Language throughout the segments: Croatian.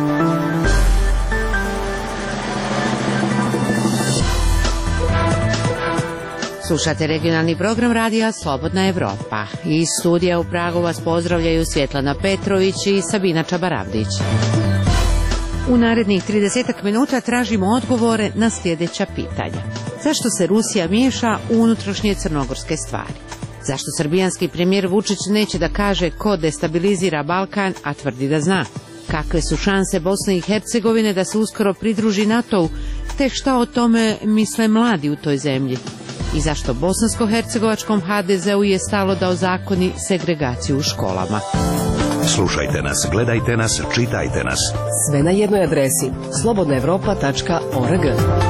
Slušate regionalni program radija Slobodna Evropa. Iz studija u Pragu vas pozdravljaju Svjetlana Petrović i Sabina Čabaravdić. U narednih 30 minuta tražimo odgovore na sljedeća pitanja. Zašto se Rusija miješa u unutrašnje crnogorske stvari? Zašto srbijanski premijer Vučić neće da kaže ko destabilizira Balkan, a tvrdi da zna? Kakve su šanse Bosne i Hercegovine da se uskoro pridruži NATO-u, te šta o tome misle mladi u toj zemlji? I zašto bosansko-hercegovačkom HDZ-u je stalo da ozakoni segregaciju u školama? Slušajte nas, gledajte nas, čitajte nas. Sve na jednoj adresi slobodnaevropa.org.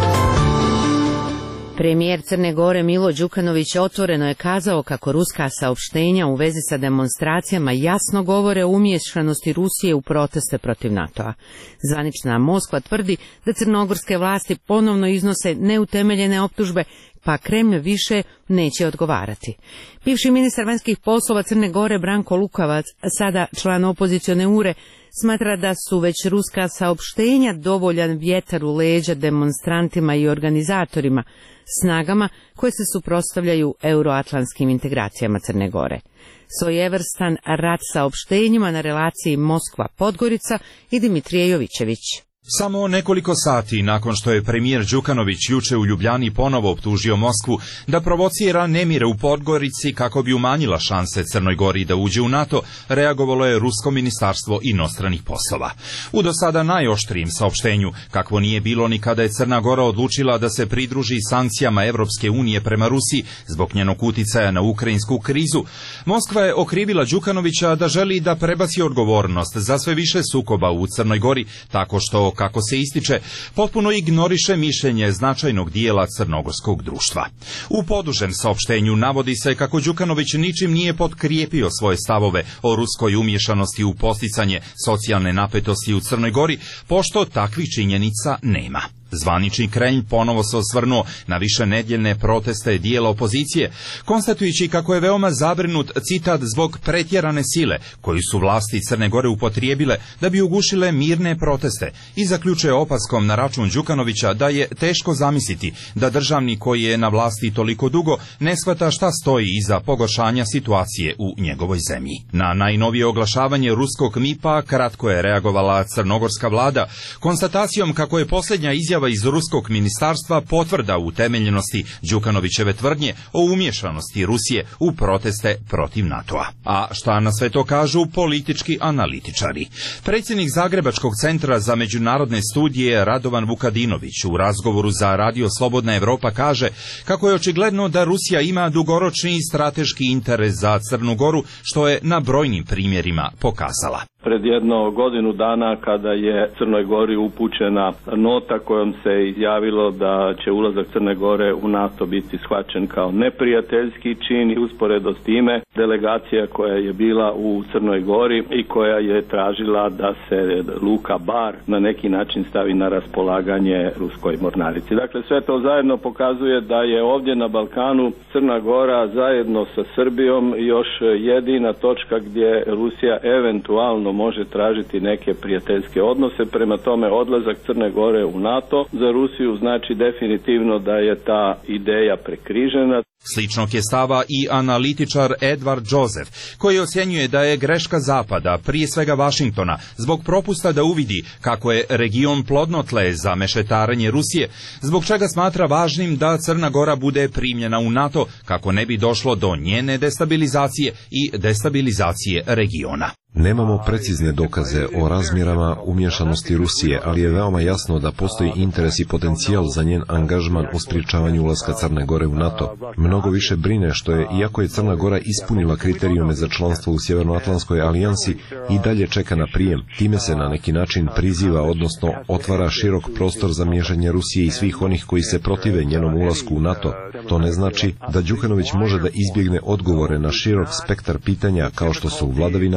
Premijer Crne Gore Milo Đukanović otvoreno je kazao kako ruska saopštenja u vezi sa demonstracijama jasno govore o umiješanosti Rusije u proteste protiv NATO-a. Zvanična Moskva tvrdi da crnogorske vlasti ponovno iznose neutemeljene optužbe, pa Kremlj više neće odgovarati. Bivši ministar vanjskih poslova Crne Gore Branko Lukavac, sada član opozicione URE, smatra da su već ruska saopštenja dovoljan vjetar u leđa demonstrantima i organizatorima, snagama koje se suprotstavljaju euroatlantskim integracijama Crne Gore. Svojevrstan rat saopštenjima na relaciji Moskva-Podgorica i Dimitrije Jovićević. Samo nekoliko sati nakon što je premijer Đukanović juče u Ljubljani ponovo optužio Moskvu da provocira nemire u Podgorici kako bi umanjila šanse Crnoj Gori da uđe u NATO, reagovalo je Rusko ministarstvo inostranih poslova. U do sada najoštrijim saopštenju, kakvo nije bilo ni kada je Crna Gora odlučila da se pridruži sankcijama Evropske unije prema Rusiji zbog njenog uticaja na ukrajinsku krizu, Moskva je okrivila Đukanovića da želi da prebaci odgovornost za sve više sukoba u Crnoj Gori, tako što, kako se ističe, potpuno ignoriše mišljenje značajnog dijela crnogorskog društva. U podužem saopštenju navodi se kako Đukanović ničim nije potkrijepio svoje stavove o ruskoj umiješanosti u posticanje socijalne napetosti u Crnoj Gori, pošto takvih činjenica nema. Zvanični Kremlj ponovo se osvrnuo na višenedjeljne proteste dijela opozicije, konstatujući kako je veoma zabrinut, citat, zbog pretjerane sile koju su vlasti Crne Gore upotrijebile da bi ugušile mirne proteste, i zaključuje opaskom na račun Đukanovića da je teško zamisliti da državnik koji je na vlasti toliko dugo ne shvata šta stoji iza pogoršanja situacije u njegovoj zemlji. Na najnovije oglašavanje ruskog MIP-a kratko je reagovala crnogorska vlada konstatacijom kako je posljednja izjava iz ruskog ministarstva potvrda utemeljenosti Đukanovićeve tvrdnje o umješanosti Rusije u proteste protiv NATO-a. A šta na sve to kažu politički analitičari? Predsjednik Zagrebačkog centra za međunarodne studije Radovan Vukadinović u razgovoru za Radio Slobodna Evropa kaže kako je očigledno da Rusija ima dugoročni strateški interes za Crnu Goru, što je na brojnim primjerima pokazala. Pred jedno godinu dana, kada je Crnoj Gori upućena nota kojom se izjavilo da će ulazak Crne Gore u NATO biti shvaćen kao neprijateljski čin, i usporedo s time delegacija koja je bila u Crnoj Gori i koja je tražila da se luka Bar na neki način stavi na raspolaganje ruskoj mornarici. Dakle, sve to zajedno pokazuje da je ovdje na Balkanu Crna Gora zajedno sa Srbijom još jedina točka gdje Rusija eventualno može tražiti neke prijateljske odnose. Prema tome, odlazak Crne Gore u NATO za Rusiju znači definitivno da je ta ideja prekrižena. Sličnog je stava i analitičar Edward Joseph, koji ocjenjuje da je greška Zapada, prije svega Vašingtona, zbog propusta da uvidi kako je region plodno tle za mešetarenje Rusije, zbog čega smatra važnim da Crna Gora bude primljena u NATO kako ne bi došlo do njene destabilizacije i destabilizacije regiona. Nemamo precizne dokaze o razmjerama umješanosti Rusije, ali je veoma jasno da postoji interes i potencijal za njen angažman u sprječavanju ulaska Crne Gore u NATO. Mnogo više brine što je, iako je Crna Gora ispunila kriterijume za članstvo u Sjevernoatlantskoj alijansi, i dalje čeka na prijem. Time se na neki način priziva, odnosno otvara širok prostor za miješanje Rusije i svih onih koji se protive njenom ulasku u NATO. To ne znači da Đukanović može da izbjegne odgovore na širok spektar pitanja kao što su vladavina prava,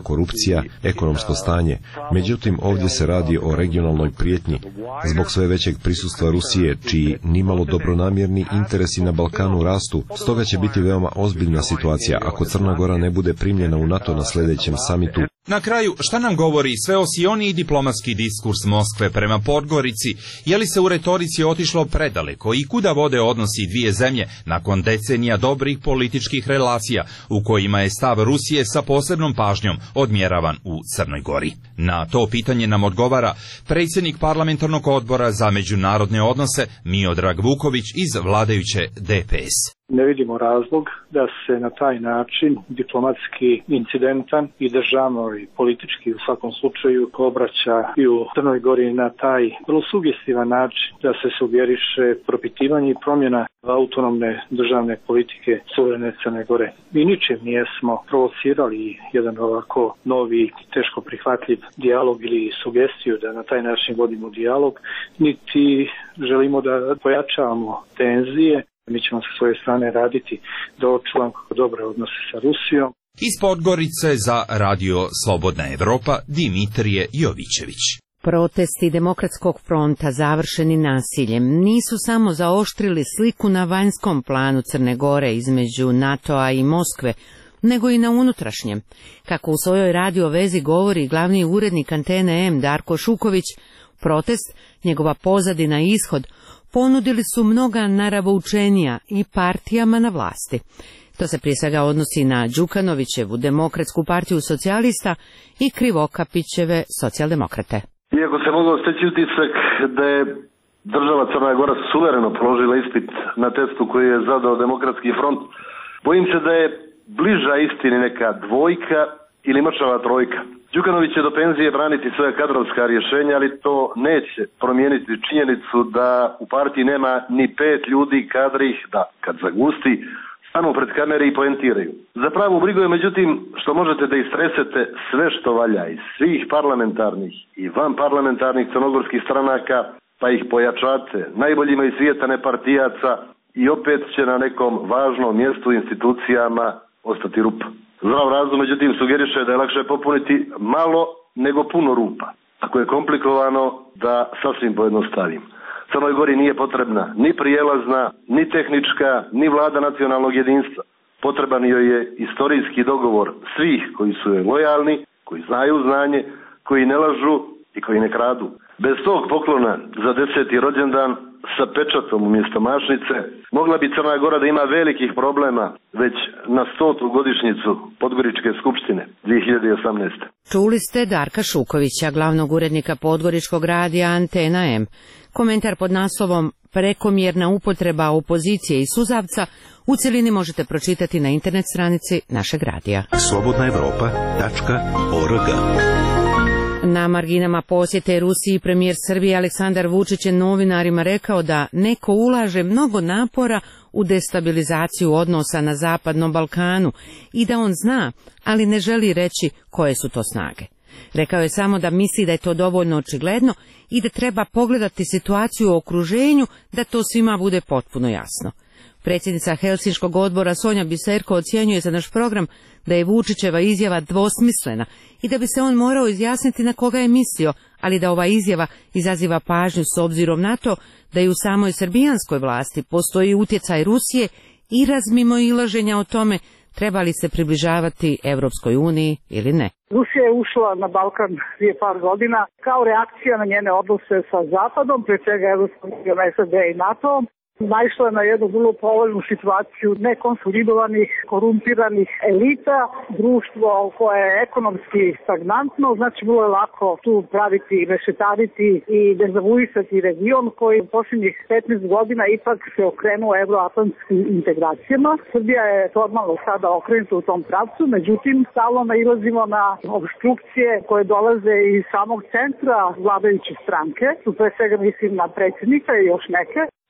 korupcija, ekonomsko stanje. Međutim, ovdje se radi o regionalnoj prijetnji. Zbog sve većeg prisustva Rusije, čiji nimalo dobronamjerni interesi na Balkanu rastu, stoga će biti veoma ozbiljna situacija ako Crna Gora ne bude primljena u NATO na sljedećem samitu. Na kraju, šta nam govori sveosioniji diplomatski diskurs Moskve prema Podgorici? Je li se u retorici otišlo predaleko i kuda vode odnosi dvije zemlje nakon decenija dobrih političkih relacija u kojima je stav Rusije sa posebnom pažnjom odmjeravan u Crnoj Gori? Na to pitanje nam odgovara predsjednik parlamentarnog odbora za međunarodne odnose Miodrag Vuković iz vladajuće DPS. Ne vidimo razlog da se na taj način diplomatski incidentan i državno i politički u svakom slučaju obraća i u Crnoj Gori na taj vrlo sugestivan način da se sugeriše propitivanje i promjena autonomne državne politike suverene Crne Gore. Mi ničim nijesmo provocirali jedan ovako novi, teško prihvatljiv dijalog ili sugestiju da na taj način vodimo dijalog, niti želimo da pojačavamo tenzije. Mi ćemo sa svoje strane raditi da očuvamo dobre odnose sa Rusijom. Iz Podgorice za Radio Slobodna Evropa Dimitrije Jovićević. Protesti Demokratskog fronta završeni nasiljem nisu samo zaoštrili sliku na vanjskom planu Crne Gore između NATO-a i Moskve, nego i na unutrašnjem. Kako u svojoj radio vezi govori glavni urednik Antene M Darko Šuković, protest, njegova pozadina i ishod ponudili su mnoga naravoučenija i partijama na vlasti. To se prije svega odnosi na Đukanovićevu Demokratsku partiju socijalista i Krivokapićeve socijaldemokrate. Iako se mogao steći utisak da je država Crna Gora suvereno položila ispit na testu koji je zadao Demokratski front, bojim se da je bliža istini neka dvojka ili mršava trojka. Đukanović će do penzije braniti svoja kadrovska rješenja, ali to neće promijeniti činjenicu da u partiji nema ni 5 ljudi kadrih da, kad zagusti, stanu pred kamere i poentiraju. Za pravu brigu je međutim što možete da istresete sve što valja iz svih parlamentarnih i vanparlamentarnih crnogorskih stranaka, pa ih pojačate najboljima iz svijeta nepartijaca i opet će na nekom važnom mjestu u institucijama ostati rupa. Zdrav razum, međutim, sugeriše da je lakše popuniti malo nego puno rupa. Ako je komplikovano, da sasvim pojednostavim. Crnoj Gori nije potrebna ni prijelazna, ni tehnička, ni vlada nacionalnog jedinstva. Potreban joj je istorijski dogovor svih koji su joj lojalni, koji znaju znanje, koji ne lažu i koji ne kradu. Bez tog poklona za 10. rođendan sa pečatom umjesto mašnice, mogla bi Crna Gora da ima velikih problema već na 100. godišnjicu Podgoričke skupštine 2018. Čuli ste Darka Šukovića, glavnog urednika Podgoričkog radija Antena M. Komentar pod naslovom Prekomjerna upotreba opozicije i suzavca u cjelini možete pročitati na internet stranici našeg radija. slobodnaevropa.org. Na marginama posjete Rusiji premijer Srbije Aleksandar Vučić je novinarima rekao da neko ulaže mnogo napora u destabilizaciju odnosa na Zapadnom Balkanu i da on zna, ali ne želi reći koje su to snage. Rekao je samo da misli da je to dovoljno očigledno i da treba pogledati situaciju u okruženju da to svima bude potpuno jasno. Predsjednica Helsinškog odbora Sonja Biserko ocjenjuje za naš program da je Vučićeva izjava dvosmislena i da bi se on morao izjasniti na koga je mislio, ali da ova izjava izaziva pažnju s obzirom na to da i u samoj srbijanskoj vlasti postoji utjecaj Rusije i razmimoilaženja o tome treba li se približavati Europskoj uniji ili ne. Rusija je ušla na Balkan prije par godina kao reakcija na njene odnose sa Zapadom, pre svega Europskom unijom, SAD i NATO-om. Naišla je na jednu vrlo povoljnu situaciju nekonsolidovanih, korumpiranih elita, društvo koje je ekonomski stagnantno, znači bilo je lako tu praviti, mešetariti i dezavuisati region koji u posljednjih 15 godina ipak se okrenuo evroatlantskim integracijama. Srbija je formalno sada okrenuta u tom pravcu, međutim stalno nailazimo na obstrukcije koje dolaze iz samog centra vladajuće stranke, tu pre svega mislim na predsjednika i još neke.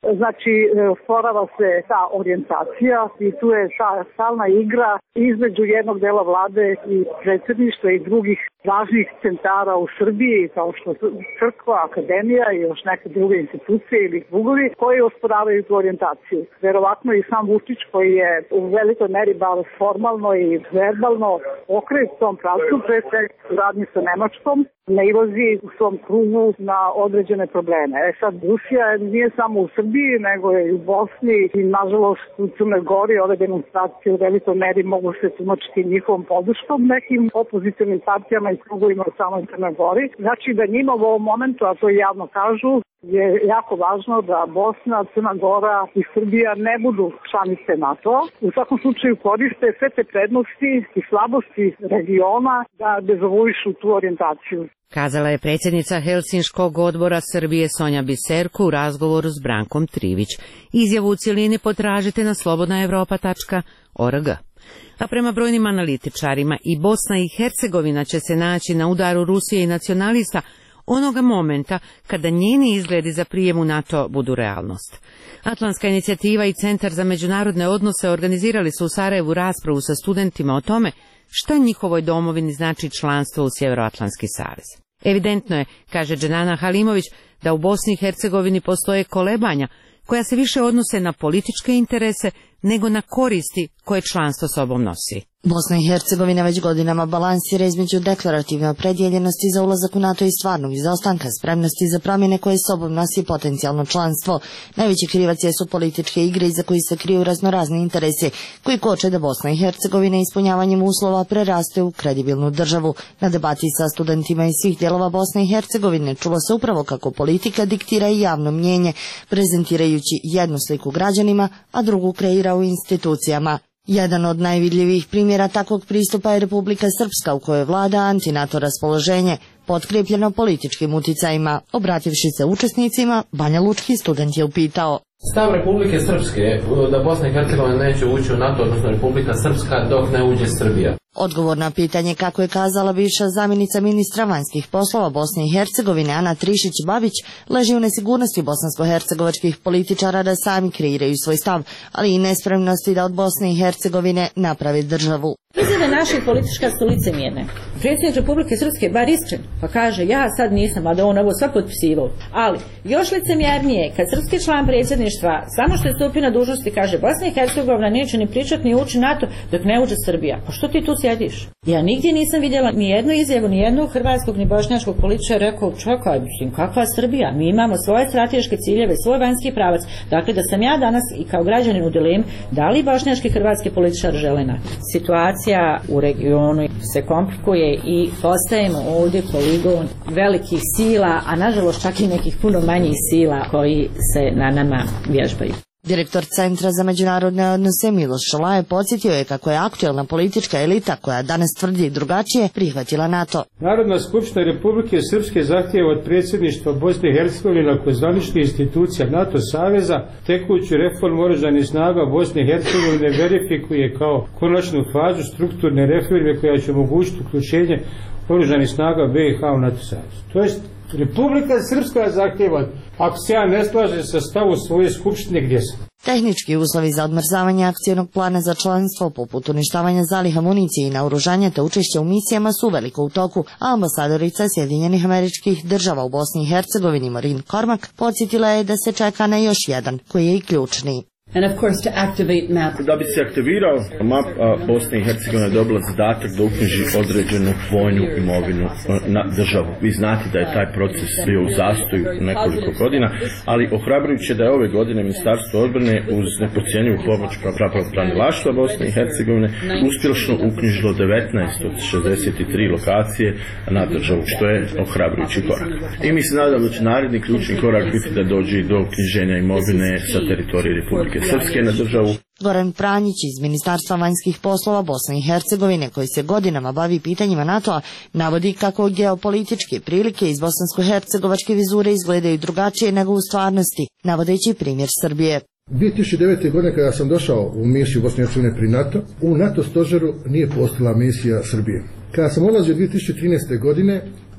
Znači, stvorava se ta orijentacija i tu je ta stalna igra između jednog dela vlade i predsjedništva i drugih važnih centara u Srbiji, kao što su crkva, akademija i još neke druge institucije ili drugovi koji osporavaju tu orijentaciju. Verovatno i sam Vučić koji je u velikoj meri bar formalno i verbalno okrenut u tom pravcu, pre svega radnji sa Nemačkom, nailazi u svom krugu na određene probleme. Sad, Rusija nije samo u Srbiji, nego je i u Bosni i nažalost u Crnoj Gori ove demonstracije u velikoj meri mogu se tumačiti njihovom podrškom nekim opozicionim partijama i krugovima u samoj Crnoj Gori. Znači da njima u ovom momentu, a to javno kažu, je jako važno da Bosna, Crna Gora i Srbija ne budu članice NATO. U svakom slučaju koriste sve te prednosti i slabosti regiona da dezavuišu tu orijentaciju. Kazala je predsjednica Helsinškog odbora Srbije Sonja Biserko u razgovoru s Brankom Trivić. Izjavu u cjelini potražite na slobodnaevropa.org. A prema brojnim analitičarima i Bosna i Hercegovina će se naći na udaru Rusije i nacionalista onoga momenta kada njeni izgledi za prijem u NATO budu realnost. Atlantska inicijativa i Centar za međunarodne odnose organizirali su u Sarajevu raspravu sa studentima o tome šta njihovoj domovini znači članstvo u Sjeveroatlantski savez. Evidentno je, kaže Dženana Halimović, da u Bosni i Hercegovini postoje kolebanja koja se više odnose na političke interese nego na koristi koje članstvo sobom nosi. Bosna i Hercegovina već godinama balansira između deklarativne opredjeljenosti za ulazak u NATO i stvarnog izostanka spremnosti za promjene koje sobom nosi potencijalno članstvo. Najveći krivac su političke igre iza koji se kriju raznorazni interesi koji koče da Bosna i Hercegovina ispunjavanjem uslova preraste u kredibilnu državu. Na debati sa studentima iz svih dijelova Bosne i Hercegovine čulo se upravo kako politika diktira i javno mnjenje, prezentirajući jednu sliku građanima, a drugu kreira u institucijama. Jedan od najvidljivijih primjera takvog pristupa je Republika Srpska u kojoj vlada antinato raspoloženje, potkrepljeno političkim uticajima. Obrativši se učesnicima, Banja Lučki student je upitao: stav Republike Srpske da Bosna i Hercegovina neće ući u NATO, odnosno Republika Srpska, dok ne uđe Srbija? Odgovor na pitanje, kako je kazala bivša zamjenica ministra vanjskih poslova Bosne i Hercegovine Ana Trišić-Babić, leži u nesigurnosti bosansko-hercegovačkih političara da sami kreiraju svoj stav, ali i nespremnosti da od Bosne i Hercegovine napravi državu. Izjave naših politička su licemjerne. Predsjednik Republike Srpske bar iskren, pa kaže ja sad nisam, a da on ovo sve potpisivao. Ali još licemjernije kad srpski član predsjedništva samo što je stupio na dužnosti kaže Bosna i Hercegovina neće ni pričati ni ući NATO dok ne uđe Srbija. Pa što ti tu sjediš? Ja nigdje nisam vidjela ni jednu izjavu, ni jednog hrvatskog ni bošnjačkog političara rekao čekaj, mislim, kakva Srbija? Mi imamo svoje strateške ciljeve, svoj vanjski pravac. Dakle, da sam ja danas i kao građanin u dilemi da li bošnjački hrvatski političar žele NATO. Situacija u regionu se komplikuje i postajemo ovdje poligon velikih sila, a nažalost čak i nekih puno manjih sila koji se na nama vježbaju. Direktor Centra za međunarodne odnose Miloš Šolaje podsjetio je kako je aktualna politička elita, koja danas tvrdi drugačije, prihvatila NATO. Narodna skupština Republike Srpske zahtijeva od predsjedništva Bosne i Hercegovine kao zvaničnih institucija NATO saveza tekuću reformu oružanih snaga Bosne i Hercegovine verifikuje kao konačnu fazu strukturne reforme koja će omogućiti uključenje oružanih snaga BiH u NATO savez. To jest, Republika Srpska zahtijeva, ako se ja ne slažem sa stavom svoje skupštine, gdje sam. Tehnički uslovi za odmrzavanje akcijnog plana za članstvo, poput uništavanja zaliha municije i naoružanja te učešća u misijama su veliko u toku, a ambasadorica Sjedinjenih Američkih Država u Bosni i Hercegovini Maureen Cormack podsjetila je da se čeka na još jedan, koji je i ključni. And of course to activate MAP. Da bi se aktivirao MAP, Bosna i Hercegovina je dobila zadatak da uknjiži određenu vojnu imovinu na državu. Vi znate da je taj proces bio u zastoju nekoliko godina, ali ohrabrujuće da je ove godine Ministarstvo odbrane uz nepocijenjivu pomoć pravobranilaštva Bosne i Hercegovine uspješno uknjižilo 19 od 63 lokacije na državu, što je ohrabrujući korak. I mi se nadamo da će naredni ključni korak biti da dođe do uknjiženja imovine sa teritorije Republike Srpske na državu. Goran Pranjić iz Ministarstva vanjskih poslova Bosne i Hercegovine, koji se godinama bavi pitanjima NATO-a, navodi kako geopolitičke prilike iz bosansko-hercegovačke vizure izgledaju drugačije nego u stvarnosti, navodeći primjer Srbije. 2009. godine kada sam došao u misiju Bosne i Hercegovine pri NATO, u NATO stožeru nije postojala misija Srbije. Kada sam odlazio 2013. godine,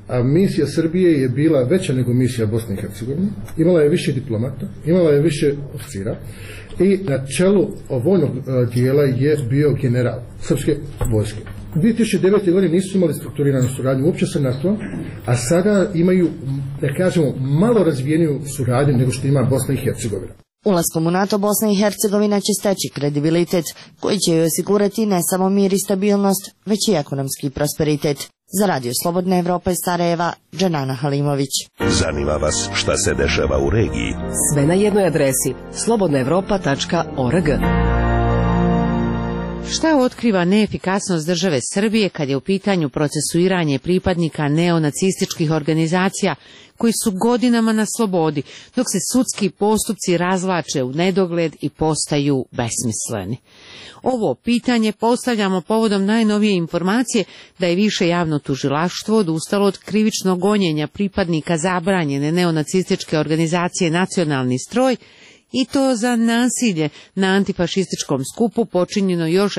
a misija Srbije je bila veća nego misija Bosne i Hercegovine, imala je više diplomata, imala je više oficira i na čelu vojnog dijela je bio general srpske vojske. 2009. godine nisu imali strukturiranu suradnju uopće sa NATO, a sada imaju, da kažemo, malo razvijeniju suradnju nego što ima Bosna i Hercegovina. Ulaskom u NATO Bosna i Hercegovina će steći kredibilitet koji će joj osigurati ne samo mir i stabilnost, već i ekonomski prosperitet. Za Radio Slobodna Evropa iz Sarajeva, Dženana Halimović. Zanima vas šta se dešava u regiji? Sve na jednoj adresi slobodnaevropa.org. Šta otkriva neefikasnost države Srbije kad je u pitanju procesuiranje pripadnika neonacističkih organizacija koji su godinama na slobodi, dok se sudski postupci razvlače u nedogled i postaju besmisleni? Ovo pitanje postavljamo povodom najnovije informacije da je Više javno tužilaštvo odustalo od krivičnog gonjenja pripadnika zabranjene neonacističke organizacije Nacionalni stroj, i to za nasilje na antifašističkom skupu počinjeno još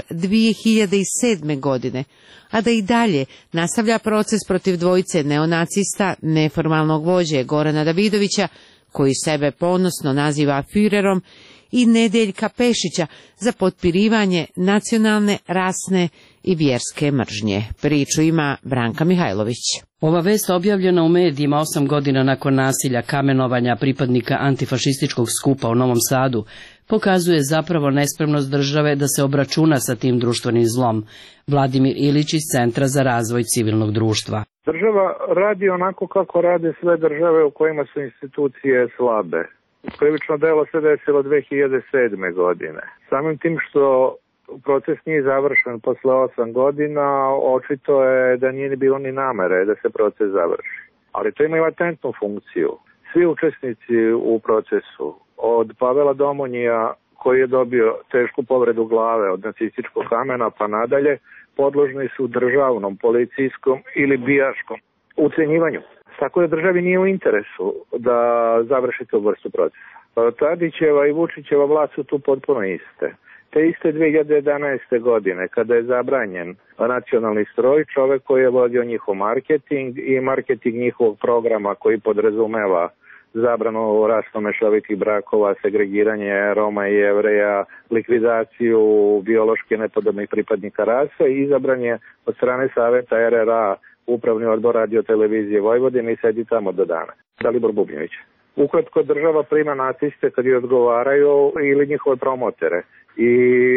2007. godine, a da i dalje nastavlja proces protiv dvojice neonacista, neformalnog vođe Gorana Davidovića, koji sebe ponosno naziva Führerom, i Nedeljka Pešića za potpirivanje nacionalne, rasne i vjerske mržnje. Priču ima Branka Mihajlović. Ova vest objavljena u medijima 8 godina nakon nasilja kamenovanja pripadnika antifašističkog skupa u Novom Sadu pokazuje zapravo nespremnost države da se obračuna sa tim društvenim zlom. Vladimir Ilić iz Centra za razvoj civilnog društva. Država radi onako kako rade sve države u kojima su institucije slabe. Krivično delo se desilo 2007. godine. Samim tim što proces nije završen posle 8 godina, očito je da nije bilo ni namere da se proces završi. Ali to ima i latentnu funkciju. Svi učesnici u procesu, od Pavela Domonjija, koji je dobio tešku povredu glave od nacističkog kamena pa nadalje, podložni su državnom, policijskom ili bijaškom ucenjivanju. Tako da državi nije u interesu da završi tu vrstu procesa. Tadićeva i Vučićeva vlast su tu potpuno iste. Te iste 2011. godine, kada je zabranjen Nacionalni stroj, čovek koji je vodio njihov marketing i marketing njihovog programa koji podrazumeva zabranu rasno-mešovitih brakova, segregiranje Roma i Jevreja, likvidaciju biološki nepodobnih pripadnika rasa i izabran je od strane Saveta RRA Upravni odbor Radio televizije Vojvodine i sedi tamo do dana. Dalibor Bubnjević. Ukratko, država prima naciste kad je odgovaraju ili njihove promotere. I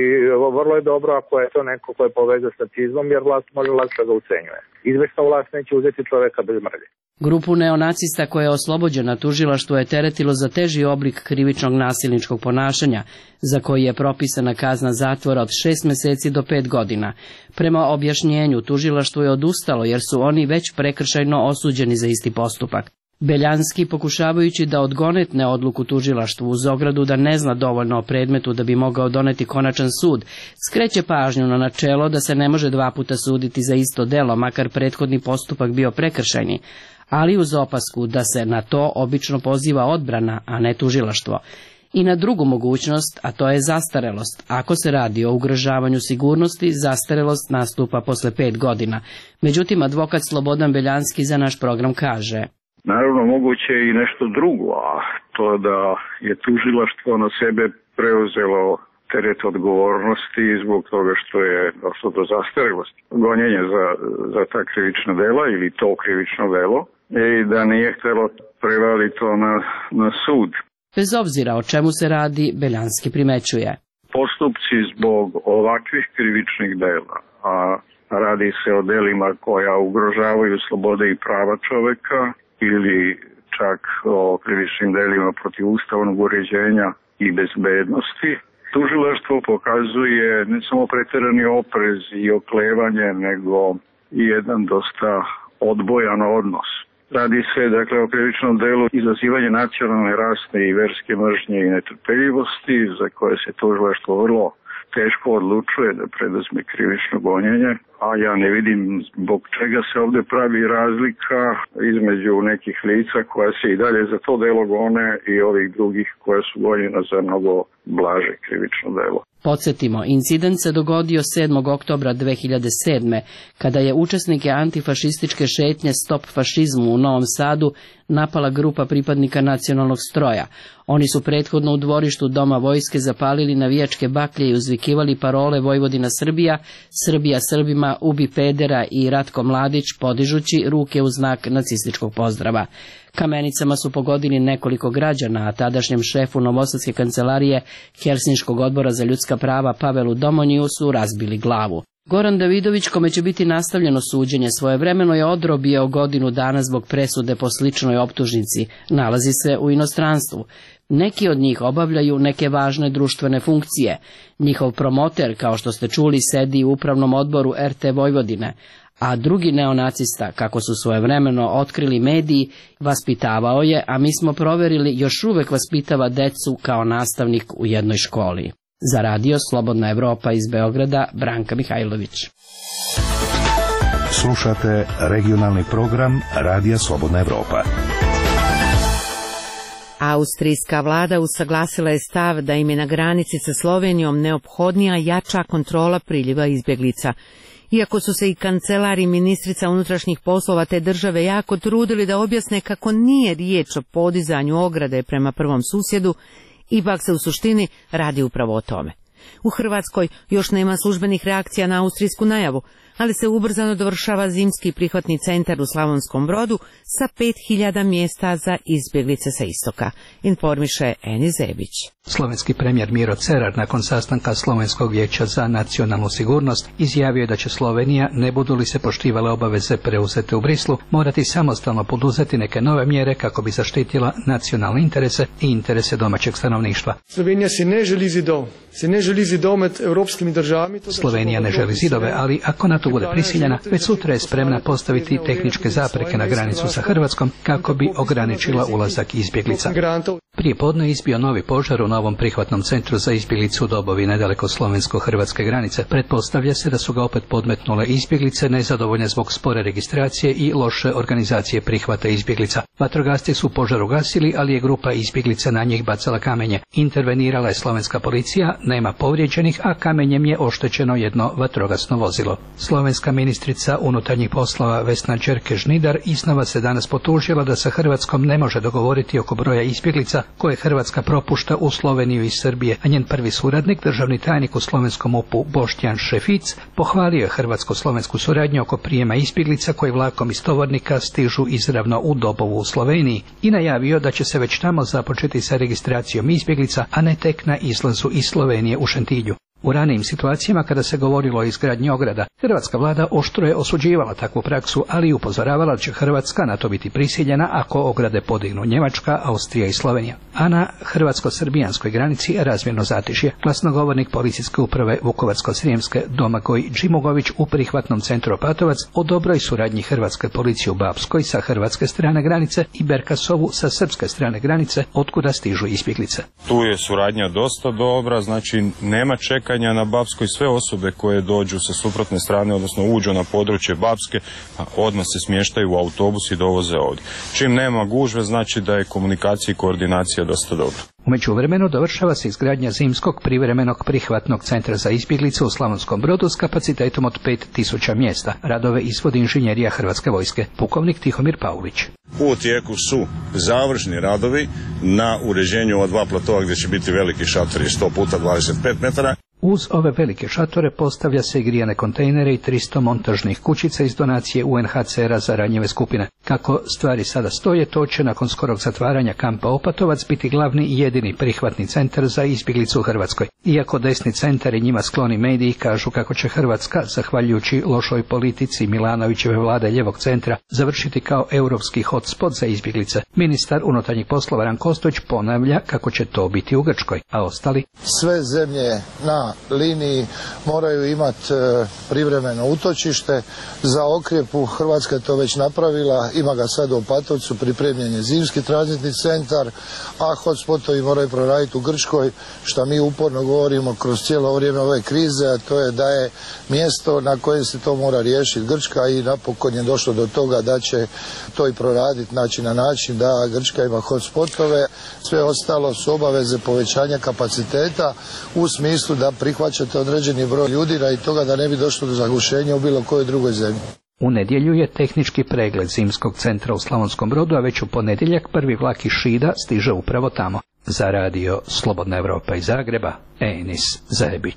vrlo je dobro ako je to neko ko je povezan s nacizmom, jer vlast može lakše ga ucenjuje. Izvesna vlast neće uzeti čoveka bez mrlje. Grupu neonacista koja je oslobođena tužilaštvo je teretilo za teži oblik krivičnog nasilničkog ponašanja, za koji je propisana kazna zatvora od 6 meseci do 5 godina. Prema objašnjenju, tužilaštvo je odustalo jer su oni već prekršajno osuđeni za isti postupak. Beljanski, pokušavajući da odgonetne odluku tužilaštvu uz ogradu da ne zna dovoljno o predmetu da bi mogao doneti konačan sud, skreće pažnju na načelo da se ne može 2 puta suditi za isto delo, makar prethodni postupak bio prekršajni, ali uz opasku da se na to obično poziva odbrana, a ne tužilaštvo. I na drugu mogućnost, a to je zastarelost. Ako se radi o ugrožavanju sigurnosti, zastarelost nastupa posle 5 godina. Međutim, advokat Slobodan Beljanski za naš program kaže: Naravno, moguće je i nešto drugo, a to da je tužilaštvo na sebe preuzelo teret odgovornosti zbog toga što je došlo do zastarelosti. Gonjenje za ta krivična dela ili to krivično delo i da nije htjelo prevaliti to na sud. Bez obzira o čemu se radi, Beljanski primećuje: Postupci zbog ovakvih krivičnih dela, a radi se o delima koja ugrožavaju slobode i prava čoveka, ili čak o krivičnim delima protiv ustavnog uređenja i bezbednosti, tužilaštvo pokazuje ne samo preterani oprez i oklevanje, nego i jedan dosta odbojan odnos. Radi se, dakle, o krivičnom delu izazivanje nacionalne, rasne i verske mržnje i netrpeljivosti, za koje se tužilaštvo vrlo teško odlučuje da preduzme krivično gonjenje, a ja ne vidim zbog čega se ovde pravi razlika između nekih lica koja se i dalje za to delo gone i ovih drugih koja su gonjena za mnogo blaže krivično delo. Podsjetimo, incident se dogodio 7. oktobra 2007. kada je učesnike antifašističke šetnje Stop fašizmu u Novom Sadu napala grupa pripadnika nacionalnog stroja. Oni su prethodno u dvorištu Doma vojske zapalili navijačke baklje i uzvikivali parole Vojvodina Srbija, Srbija Srbima, ubi pedera i Ratko Mladić, podižući ruke u znak nacističkog pozdrava. Kamenicama su pogodili nekoliko građana, a tadašnjem šefu Novosadske kancelarije Helsinškog odbora za ljudska prava Pavelu Domoniju su razbili glavu. Goran Davidović, kome će biti nastavljeno suđenje, svojevremeno je odrobio godinu dana zbog presude po sličnoj optužnici. Nalazi se u inostranstvu. Neki od njih obavljaju neke važne društvene funkcije. Njihov promoter, kao što ste čuli, sedi u upravnom odboru RT Vojvodine, a drugi neonacista, kako su svojevremeno otkrili mediji, vaspitavao je, a mi smo proverili, još uvek vaspitava decu kao nastavnik u jednoj školi. Za radio Slobodna Evropa iz Beograda, Branka Mihajlović. Slušate regionalni program Radija Slobodna Evropa. Austrijska vlada usaglasila je stav da im je na granici sa Slovenijom neophodnija jača kontrola priliva izbjeglica. Iako su se i kancelar i ministrica unutrašnjih poslova te države jako trudili da objasne kako nije riječ o podizanju ograde prema prvom susjedu, ipak se u suštini radi upravo o tome. U Hrvatskoj još nema službenih reakcija na austrijsku najavu, ali se ubrzano dovršava zimski prihvatni centar u Slavonskom Brodu sa 5000 mjesta za izbjeglice sa istoka, informiše Eni Zebić. Slovenski premijer Miro Cerar nakon sastanka Slovenskog vijeća za nacionalnu sigurnost izjavio je da će Slovenija, ne budu li se poštivale obaveze preuzete u Brislu, morati samostalno poduzeti neke nove mjere kako bi zaštitila nacionalne interese i interese domaćeg stanovništva. Slovenija ne želi zidov med evropskimi državami. Slovenija ne želi zidove, ali ako na to bude prisiljena, već sutra je spremna postaviti tehničke zapreke na granicu sa Hrvatskom kako bi ograničila ulazak izbjeglica. Prije podne je izbio novi požar u novom prihvatnom centru za izbjeglicu u Dobovi nedaleko slovensko-hrvatske granice. Pretpostavlja se da su ga opet podmetnule izbjeglice nezadovoljne zbog spore registracije i loše organizacije prihvata izbjeglica. Vatrogasci su požar ugasili, ali je grupa izbjeglica na njih bacala kamenje. Intervenirala je slovenska policija, nema povrijeđenih, a kamenjem je oštećeno jedno vatrogasno vozilo. Slovenska ministrica unutarnjih poslova Vesna Đerke-Žnidar iznova se danas potužila da sa Hrvatskom ne može dogovoriti oko broja izbjeglica koje Hrvatska propušta u Sloveniju iz Srbije, a njen prvi suradnik, državni tajnik u slovenskom MUP-u Boštjan Šefic, pohvalio je hrvatsko-slovensku suradnju oko prijema izbjeglica koji vlakom iz Tovarnika stižu izravno u Dobovu u Sloveniji i najavio da će se već tamo započeti sa registracijom izbjeglica, a ne tek na izlazu iz Slovenije u Šentilju. U ranijim situacijama kada se govorilo o izgradnji ograda, hrvatska vlada oštro je osuđivala takvu praksu, ali i upozoravala da će Hrvatska na to biti prisiljena ako ograde podignu Njemačka, Austrija i Slovenija. A na hrvatsko-srbijanskoj granici razmjerno zatišje. Glasnogovornik policijske uprave Vukovarsko-srijemske Domagoj Džimugović u prihvatnom centru Opatovac o dobroj suradnji hrvatske policije u Bapskoj sa hrvatske strane granice i Berkasovu sa srpske strane granice, otkuda stižu izbjeglice. Tu je suradnja dosta dobra, znači nema čekanja na Bapskoj, sve osobe koje dođu sa suprotne strane, odnosno uđu na područje Bapske, odmah se smještaju u autobus i dovoze ovdje. Čim nema gužve, znači da je komunikacija i koordinacija dosta dobra. U međuvremenu dovršava se izgradnja zimskog privremenog prihvatnog centra za izbjeglice u Slavonskom Brodu s kapacitetom od 5000 mjesta. Radove izvodi inženjerija Hrvatske vojske. Pukovnik Tihomir Paulić. U tijeku su završni radovi na uređenju ova dva platova gdje će biti veliki šatori 100 puta 25 metara. Uz ove velike šatore postavlja se i grijane kontejnere i 300 montažnih kućica iz donacije UNHCR-a za ranjive skupine. Kako stvari sada stoje, to će nakon skorog zatvaranja kampa Opatovac biti glavni i jedini prihvatni centar za izbjeglicu u Hrvatskoj. Iako desni centar i njima skloni mediji kažu kako će Hrvatska, zahvaljujući lošoj politici Milanovićeve vlade ljevog centra, završiti kao europski hotspot za izbjeglice, ministar unutarnjih poslova Ranko Ostojić ponavlja kako će to biti u Grčkoj, a ostali? Sve zemlje na liniji moraju imati privremeno utočište za okrjepu. Hrvatska je to već napravila, ima ga sad u Opatovcu, pripremljen je zimski tranzitni centar, a hotspotovi moraju proraditi u Grčkoj, što mi uporno govorimo kroz cijelo vrijeme ove krize, a to je da je mjesto na kojem se to mora riješiti Grčka i napokon je došlo do toga da će to i proraditi, znači na način da Grčka ima hotspotove, sve ostalo su obaveze povećanja kapaciteta u smislu da prihvaćate određeni broj ljudi radi toga da ne bi došlo do zagušenja u bilo kojoj drugoj zemlji. U nedjelju je tehnički pregled zimskog centra u Slavonskom Brodu, a već u ponedjeljak prvi vlak iz Šida stiže upravo tamo. Za radio Slobodna Evropa iz Zagreba, Enis Zajebić.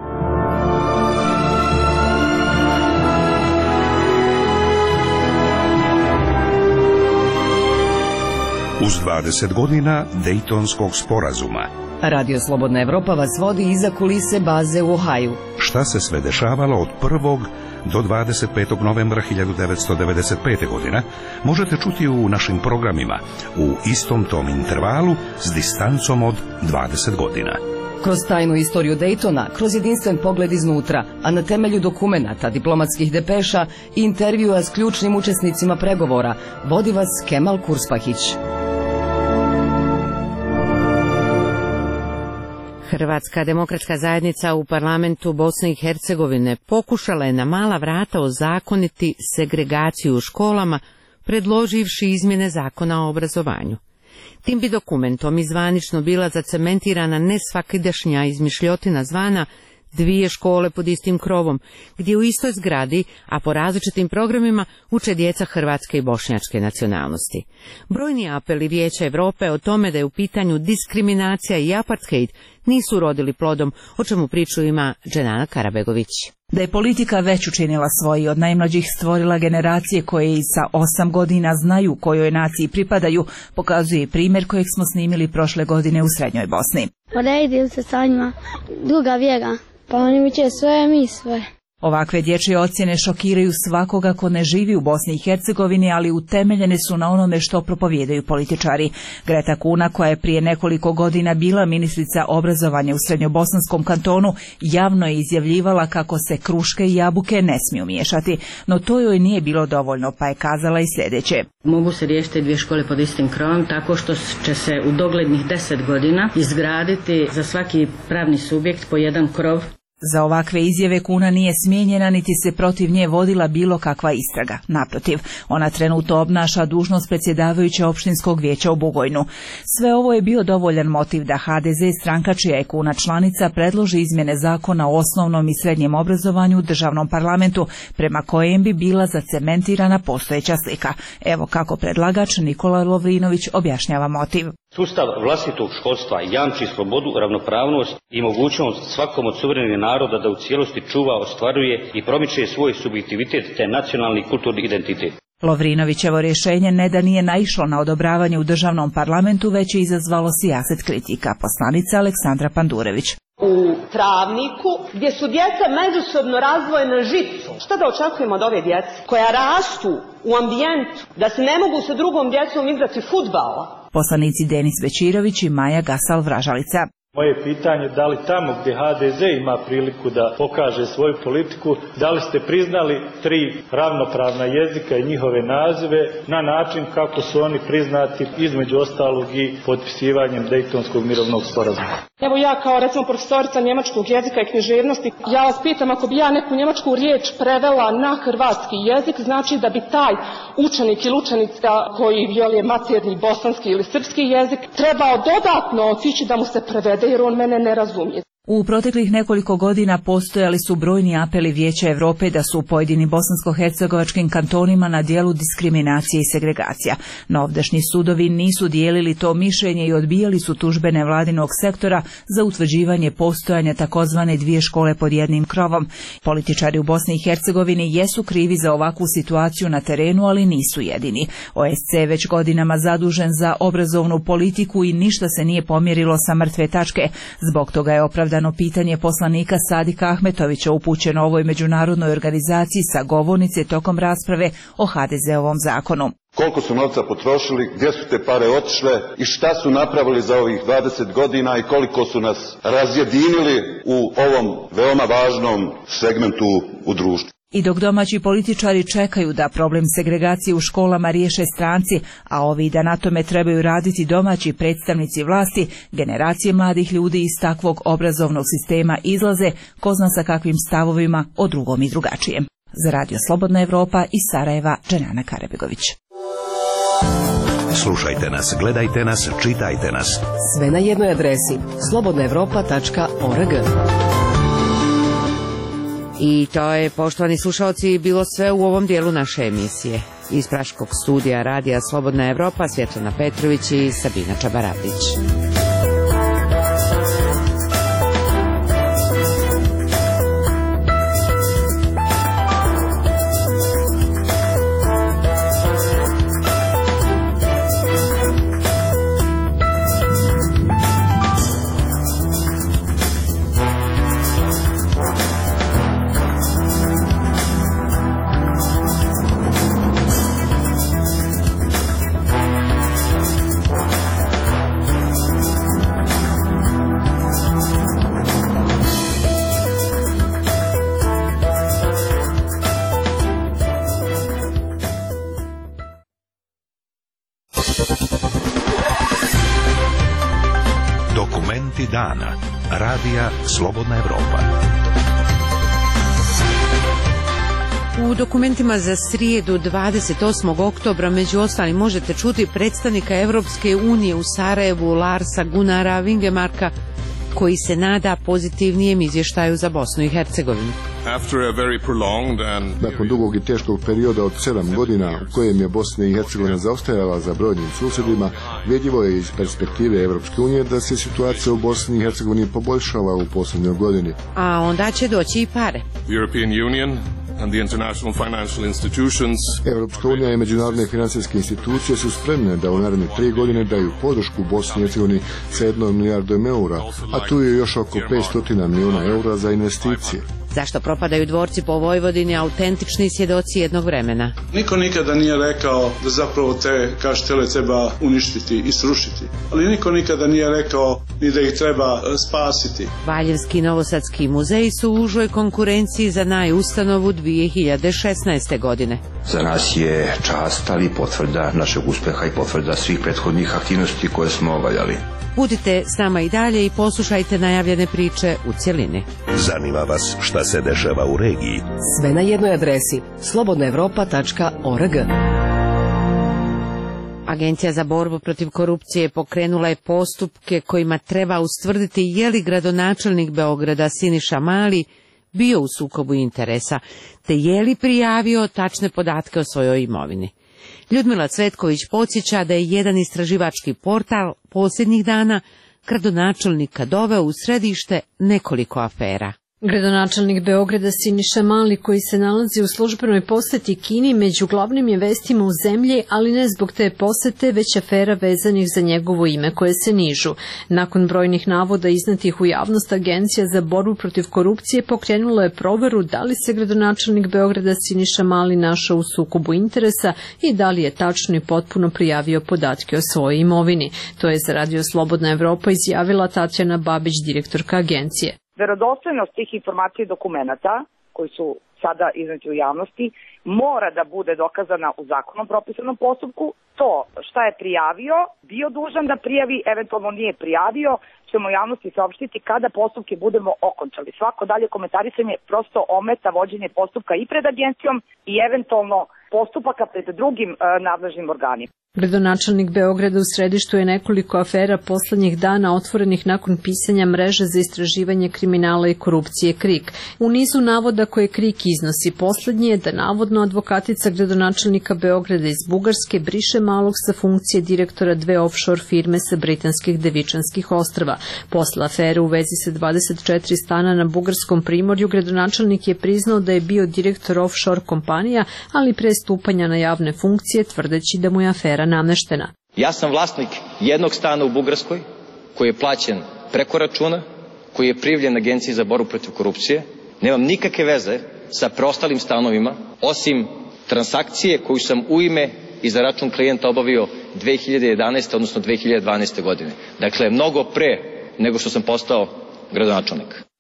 Uz 20 godina Dejtonskog sporazuma. Radio Slobodna Evropa vas vodi iza kulise baze u Ohaju. Šta se sve dešavalo od 1. do 25. novembra 1995. godina možete čuti u našim programima u istom tom intervalu s distancom od 20 godina. Kroz tajnu istoriju Dejtona, kroz jedinstven pogled iznutra, a na temelju dokumenata, diplomatskih depeša i intervjua s ključnim učesnicima pregovora, vodi vas Kemal Kurspahić. Hrvatska demokratska zajednica u parlamentu Bosne i Hercegovine pokušala je na mala vrata ozakoniti segregaciju u školama, predloživši izmjene zakona o obrazovanju. Tim bi dokumentom izvanično bila zacementirana nesvakidašnja izmišljotina zvana dvije škole pod istim krovom, gdje u istoj zgradi, a po različitim programima, uče djeca hrvatske i bošnjačke nacionalnosti. Brojni apeli Vijeća Europe o tome da je u pitanju diskriminacija i apartheid nisu urodili plodom, o čemu priču ima Dženana Karabegović. Da je politika već učinila svoje, od najmlađih stvorila generacije koje i sa 8 godina znaju kojoj naciji pripadaju, pokazuje primjer kojeg smo snimili prošle godine u Srednjoj Bosni. Poredim se sa njima, druga vjera, pa oni mi će sve, mi sve. Ovakve dječje ocjene šokiraju svakoga ko ne živi u Bosni i Hercegovini, ali utemeljene su na onome što propovijedaju političari. Greta Kuna, koja je prije nekoliko godina bila ministrica obrazovanja u Srednjobosanskom kantonu, javno je izjavljivala kako se kruške i jabuke ne smiju miješati, no to joj nije bilo dovoljno, pa je kazala i sljedeće. Mogu se riješiti dvije škole pod istim krovom tako što će se u doglednih 10 godina izgraditi za svaki pravni subjekt po jedan krov. Za ovakve izjave Kuna nije smijenjena niti se protiv nje vodila bilo kakva istraga. Naprotiv, ona trenutno obnaša dužnost predsjedavajuće opštinskog vijeća u Bugojnu. Sve ovo je bio dovoljan motiv da HDZ, stranka čija je Kuna članica, predloži izmjene zakona o osnovnom i srednjem obrazovanju u državnom parlamentu, prema kojem bi bila zacementirana postojeća slika. Evo kako predlagač Nikola Lovrinović objašnjava motiv. Sustav vlastitog školstva jamči slobodu, ravnopravnost i mogućnost svakom od suverenih naroda da u cijelosti čuva, ostvaruje i promiče svoj subjektivitet te nacionalni i kulturni identitet. Lovrinovićevo rješenje ne da nije naišlo na odobravanje u državnom parlamentu, već je izazvalo sijaset kritika. Poslanica Aleksandra Pandurević. U travniku gdje su djeca međusobno razdvojena žicu. Šta da očekujemo od ove djece koja rastu u ambijentu da se ne mogu sa drugom djecom igrati fudbala? Poslanici Denis Bečirović i Maja Gasal-Vražalica. Moje pitanje da li tamo gdje HDZ ima priliku da pokaže svoju politiku, da li ste priznali 3 ravnopravna jezika i njihove nazive na način kako su oni priznati između ostalog i potpisivanjem Dejtonskog mirovnog sporazuma. Evo ja kao recimo profesorica njemačkog jezika i književnosti, ja vas pitam ako bi ja neku njemačku riječ prevela na hrvatski jezik, znači da bi taj učenik ili učenica koji je maternji bosanski ili srpski jezik trebao dodatno otići da mu se prevede jer on mene ne razumije. U proteklih nekoliko godina postojali su brojni apeli Vijeća Europe da su u pojedinim bosansko-hercegovačkim kantonima na dijelu diskriminacije i segregacija. No ovdašnji sudovi nisu dijelili to mišljenje i odbijali su tužbe nevladinog sektora za utvrđivanje postojanja takozvane dvije škole pod jednim krovom. Političari u Bosni i Hercegovini jesu krivi za ovakvu situaciju na terenu, ali nisu jedini. OSC je već godinama zadužen za obrazovnu politiku i ništa se nije pomjerilo sa mrtve tačke. Zbog toga je opravdano pitanje poslanika Sadika Ahmetovića upućeno ovoj međunarodnoj organizaciji sa govornice tokom rasprave o HDZ-ovom zakonu. Koliko su novca potrošili, gdje su te pare otišle i šta su napravili za ovih 20 godina i koliko su nas razjedinili u ovom veoma važnom segmentu u društvu. I dok domaći političari čekaju da problem segregacije u školama riješe stranci, a ovi da na tome trebaju raditi domaći predstavnici vlasti, generacije mladih ljudi iz takvog obrazovnog sistema izlaze, ko zna sa kakvim stavovima o drugom i drugačijem. Za Radio Slobodna Evropa iz Sarajeva, Dženana Karabegović. Slušajte nas, gledajte nas, čitajte nas. Sve na jednoj adresi slobodnaevropa.org. I to je, poštovani slušalci, bilo sve u ovom dijelu naše emisije. Iz Praškog studija Radija Slobodna Evropa, Svjetlana Petrović i Sabina Čabaradić. Dokumenti dana. Radija Slobodna Evropa. U dokumentima za srijedu 28. oktobra među ostalim možete čuti predstavnika Evropske unije u Sarajevu Larsa Gunnara Vingemarka, koji se nada pozitivnijem izvještaju za Bosnu i Hercegovinu. Nakon dugog i teškog perioda od 7 godina u kojem je Bosna i Hercegovina zaostajala za brojnim susjedima, vidljivo je iz perspektive Evropske unije da se situacija u Bosni i Hercegovini poboljšava u posljednjoj godini. A onda će doći i pare. Evropska unija i međunarodne financijske institucije su spremne da u naredne 3 godine daju podršku Bosni i Hercegovini sa 1 milijardom eura, a tu je još oko 500 milijuna eura za investicije. Zašto propadaju dvorci po Vojvodini, autentični svjedoci jednog vremena? Niko nikada nije rekao da zapravo te kaštele treba uništiti i srušiti. Ali niko nikada nije rekao ni da ih treba spasiti. Valjevski i Novosadski muzeji su u užoj konkurenciji za najustanovu 2016. godine. Za nas je čast, ali potvrda našeg uspeha i potvrda svih prethodnih aktivnosti koje smo obavljali. Budite s nama i dalje i poslušajte najavljene priče u cjelini. Zanima vas šta se dešava u regiji? Sve na jednoj adresi slobodnaevropa.org. Agencija za borbu protiv korupcije pokrenula je postupke kojima treba ustvrditi je li gradonačelnik Beograda Siniša Mali bio u sukobu interesa, te je li prijavio tačne podatke o svojoj imovini. Ljudmila Cvetković podsjeća da je jedan istraživački portal posljednjih dana gradonačelnika doveo u središte nekoliko afera. Gradonačelnik Beograda Siniša Mali, koji se nalazi u službenoj posjeti Kini, među glavnim je vestima u zemlji, ali ne zbog te posjete, već afera vezanih za njegovo ime koje se nižu. Nakon brojnih navoda iznetih u javnost, Agencija za borbu protiv korupcije pokrenula je proveru da li se gradonačelnik Beograda Siniša Mali našao u sukobu interesa i da li je tačno i potpuno prijavio podatke o svojoj imovini. To je za Radio Slobodna Evropa izjavila Tatjana Babić, direktorka agencije. Verodostojnost tih informacija i dokumenata koji su sada izneti u javnosti mora da bude dokazana u zakonom propisanom postupku. To šta je prijavio, bio dužan da prijavi, eventualno nije prijavio, ćemo javnosti saopštiti kada postupke budemo okončali. Svako dalje komentarisanje prosto ometa vođenje postupka i pred agencijom i eventualno postupaka pred drugim nadležnim organima. Gradonačelnik Beograda u središtu je nekoliko afera poslednjih dana otvorenih nakon pisanja mreže za istraživanje kriminala i korupcije KRIK. U nizu navoda koje KRIK iznosi poslednji je da navodno advokatica gradonačelnika Beograda iz Bugarske briše Malog sa funkcije direktora 2 offshore firme sa britanskih Devičanskih ostrva. Posle afere u vezi sa 24 stana na bugarskom primorju, gradonačelnik je priznao da je bio direktor offshore kompanija, ali pre stupanja na javne funkcije tvrdeći da mu je afera nameštena. Ja sam vlasnik jednog stana u Bugarskoj koji je plaćen preko računa, koji je prijavljen Agenciji za borbu protiv korupcije. Nemam nikakve veze sa preostalim stanovima, osim transakcije koju sam u ime i za račun klijenta obavio 2011. odnosno 2012. godine. Dakle, mnogo pre nego što sam postao gradonačelnik.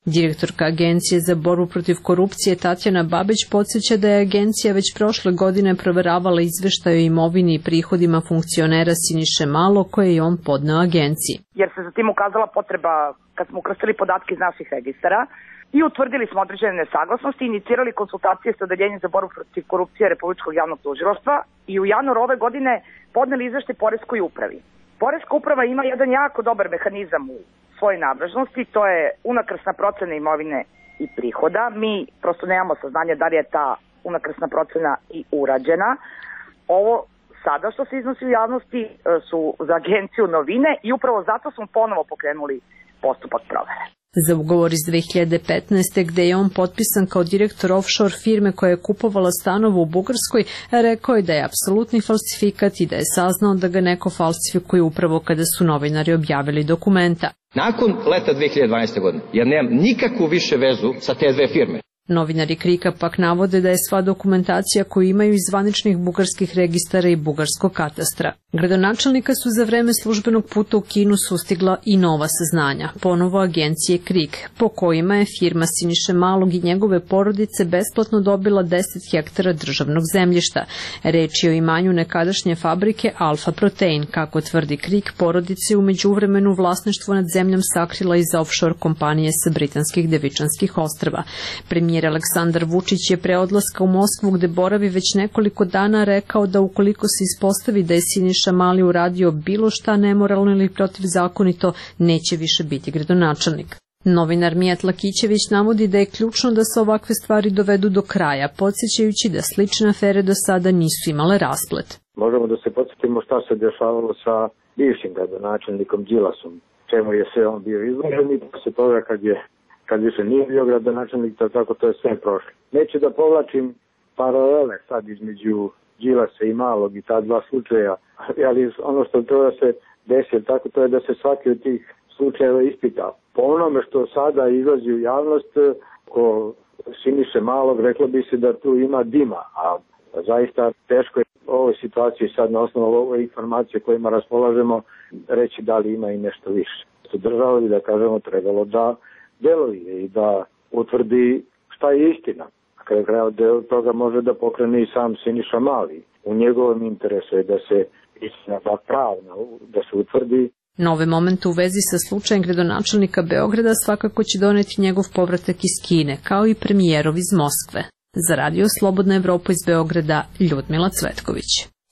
Direktorka Agencije za borbu protiv korupcije Tatjana Babić podsjeća da je agencija već prošle godine proveravala izveštaj o imovini i prihodima funkcionera Siniše Malog koje je on podneo agenciji. Jer se za tim ukazala potreba, kad smo ukrstili podatke iz naših registara i utvrdili smo određene nesaglasnosti, inicirali konsultacije sa Odeljenjem za borbu protiv korupcije Republičkog javnog tužilaštva i u januaru ove godine podneli izveštaj Poreskoj upravi. Poreska uprava ima jedan jako dobar mehanizam u svojoj nadležnosti, to je unakrsna procena imovine i prihoda. Mi prosto nemamo saznanja da li je ta unakrsna procena i urađena. Ovo sada što se iznosi u javnosti su za agenciju novine i upravo zato smo ponovo pokrenuli postupak provere. Za ugovor iz 2015. gde je on potpisan kao direktor offshore firme koja je kupovala stanove u Bugarskoj, rekao je da je apsolutni falsifikat i da je saznao da ga neko falsifikuje upravo kada su novinari objavili dokumenta. Nakon leta 2012. godine, ja nemam nikakvu više vezu sa te dve firme. Novinari KRIK-a pak navode da je sva dokumentacija koju imaju iz zvaničnih bugarskih registara i bugarskog katastra. Gradonačelnika su za vreme službenog puta u Kinu sustigla i nova saznanja, ponovo agencije KRIK, po kojima je firma Siniše Malog i njegove porodice besplatno dobila 10 hektara državnog zemljišta. Reč je o imanju nekadašnje fabrike Alfa Protein. Kako tvrdi KRIK, porodice u međuvremenu vlasništvo nad zemljom sakrila iza offshore kompanije sa britanskih Devičanskih ostrva. Premijer Aleksandar Vučić je pre odlaska u Moskvu, gde boravi već nekoliko dana, rekao da ukoliko se ispostavi da je Siniša Mali uradio bilo šta nemoralno ili protivzakonito, neće više biti gradonačelnik. Novinar Mijat Lakićević navodi da je ključno da se ovakve stvari dovedu do kraja, podsjećajući da slične afere do sada nisu imale rasplet. Možemo da se podsjetimo šta se dešavalo sa bivšim gradonačelnikom Đilasom, čemu je sve on bio izložen i posle toga kad više nije bio gradonačelnik, tako to je sve prošlo. Neću da povlačim paralele sad između Đilasa i Malog i ta dva slučaja, ali ono što treba se desiti, tako to je da se svaki od tih slučajeva ispita. Po onome što sada izlazi u javnost, ko Siniše Malog, reklo bi se da tu ima dima, a zaista teško je u ovoj situaciji sad na osnovu ove informacije kojima raspolažemo reći da li ima i nešto više. Država bi, da kažemo, trebalo da deluje i da utvrdi šta je istina. A kada kraja deo toga može da pokrene i sam Siniša Mali. U njegovom interesu je da se istina pravna, da se utvrdi. Nove momente u vezi sa slučajem gradonačelnika Beograda svakako će doneti njegov povratak iz Kine, kao i premijerov iz Moskve. Za Radio Slobodna Evropa iz Beograda, Ljudmila Cvetković.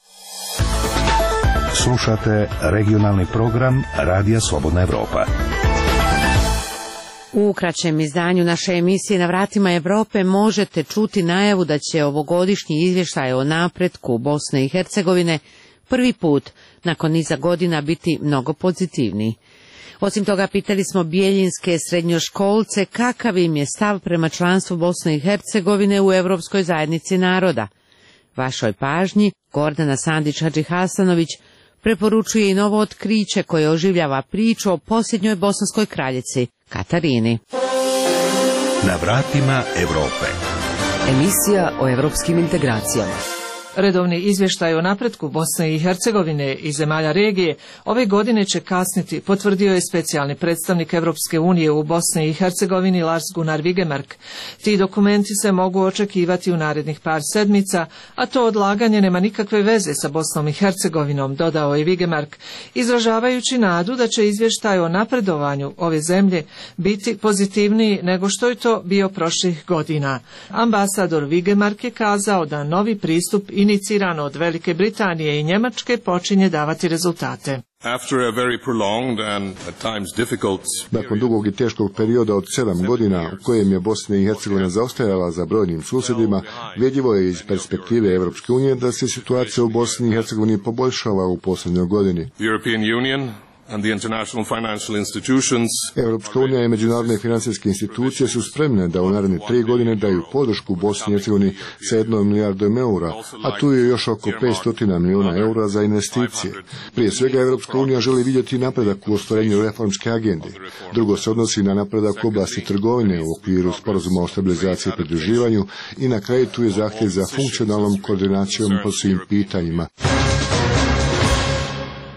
Slušate regionalni program Radija Slobodna Evropa. U kraćem izdanju naše emisije Na vratima Evrope možete čuti najavu da će ovogodišnji izvještaj o napretku Bosne i Hercegovine prvi put nakon niza godina biti mnogo pozitivniji. Osim toga, pitali smo bijeljinske srednjoškolce kakav im je stav prema članstvu Bosne i Hercegovine u Evropskoj zajednici naroda. Vašoj pažnji Gordana Sandić-Hadžihasanović preporučuje i novo otkriće koje oživljava priču o posljednjoj bosanskoj kraljici Katarini. Na vratima Evrope. Emisija o evropskim integracijama. Redovni izvještaj o napretku Bosne i Hercegovine i zemalja regije ove godine će kasniti, potvrdio je specijalni predstavnik Evropske unije u Bosni i Hercegovini Lars Gunnar Wigemark. Ti dokumenti se mogu očekivati u narednih par sedmica, a to odlaganje nema nikakve veze sa Bosnom i Hercegovinom, dodao je Wigemark, izražavajući nadu da će izvještaj o napredovanju ove zemlje biti pozitivniji nego što je to bio prošlih godina. Ambasador Wigemark je kazao da novi pristup iniciran od Velike Britanije i Njemačke počinje davati rezultate. Nakon dugog i teškog perioda od 7 godina u kojem je Bosna i Hercegovina zaostajala za brojnim susjedima, vidljivo je iz perspektive Evropske unije da se situacija u Bosni i Hercegovini poboljšava u posljednjoj godini. Evropska unija i međunarodne financijske institucije su spremne da u naredne 3 godine daju podršku Bosni i Hercegovini sa 1 milijardom eura, a tu je još oko 500 milijuna eura za investicije. Prije svega Evropska unija želi vidjeti napredak u ostvarenju reformske agende. Drugo se odnosi na napredak u oblasti trgovine u okviru sporazuma o stabilizaciji i pridruživanju i na kraju tu je zahtjev za funkcionalnom koordinacijom po svim pitanjima.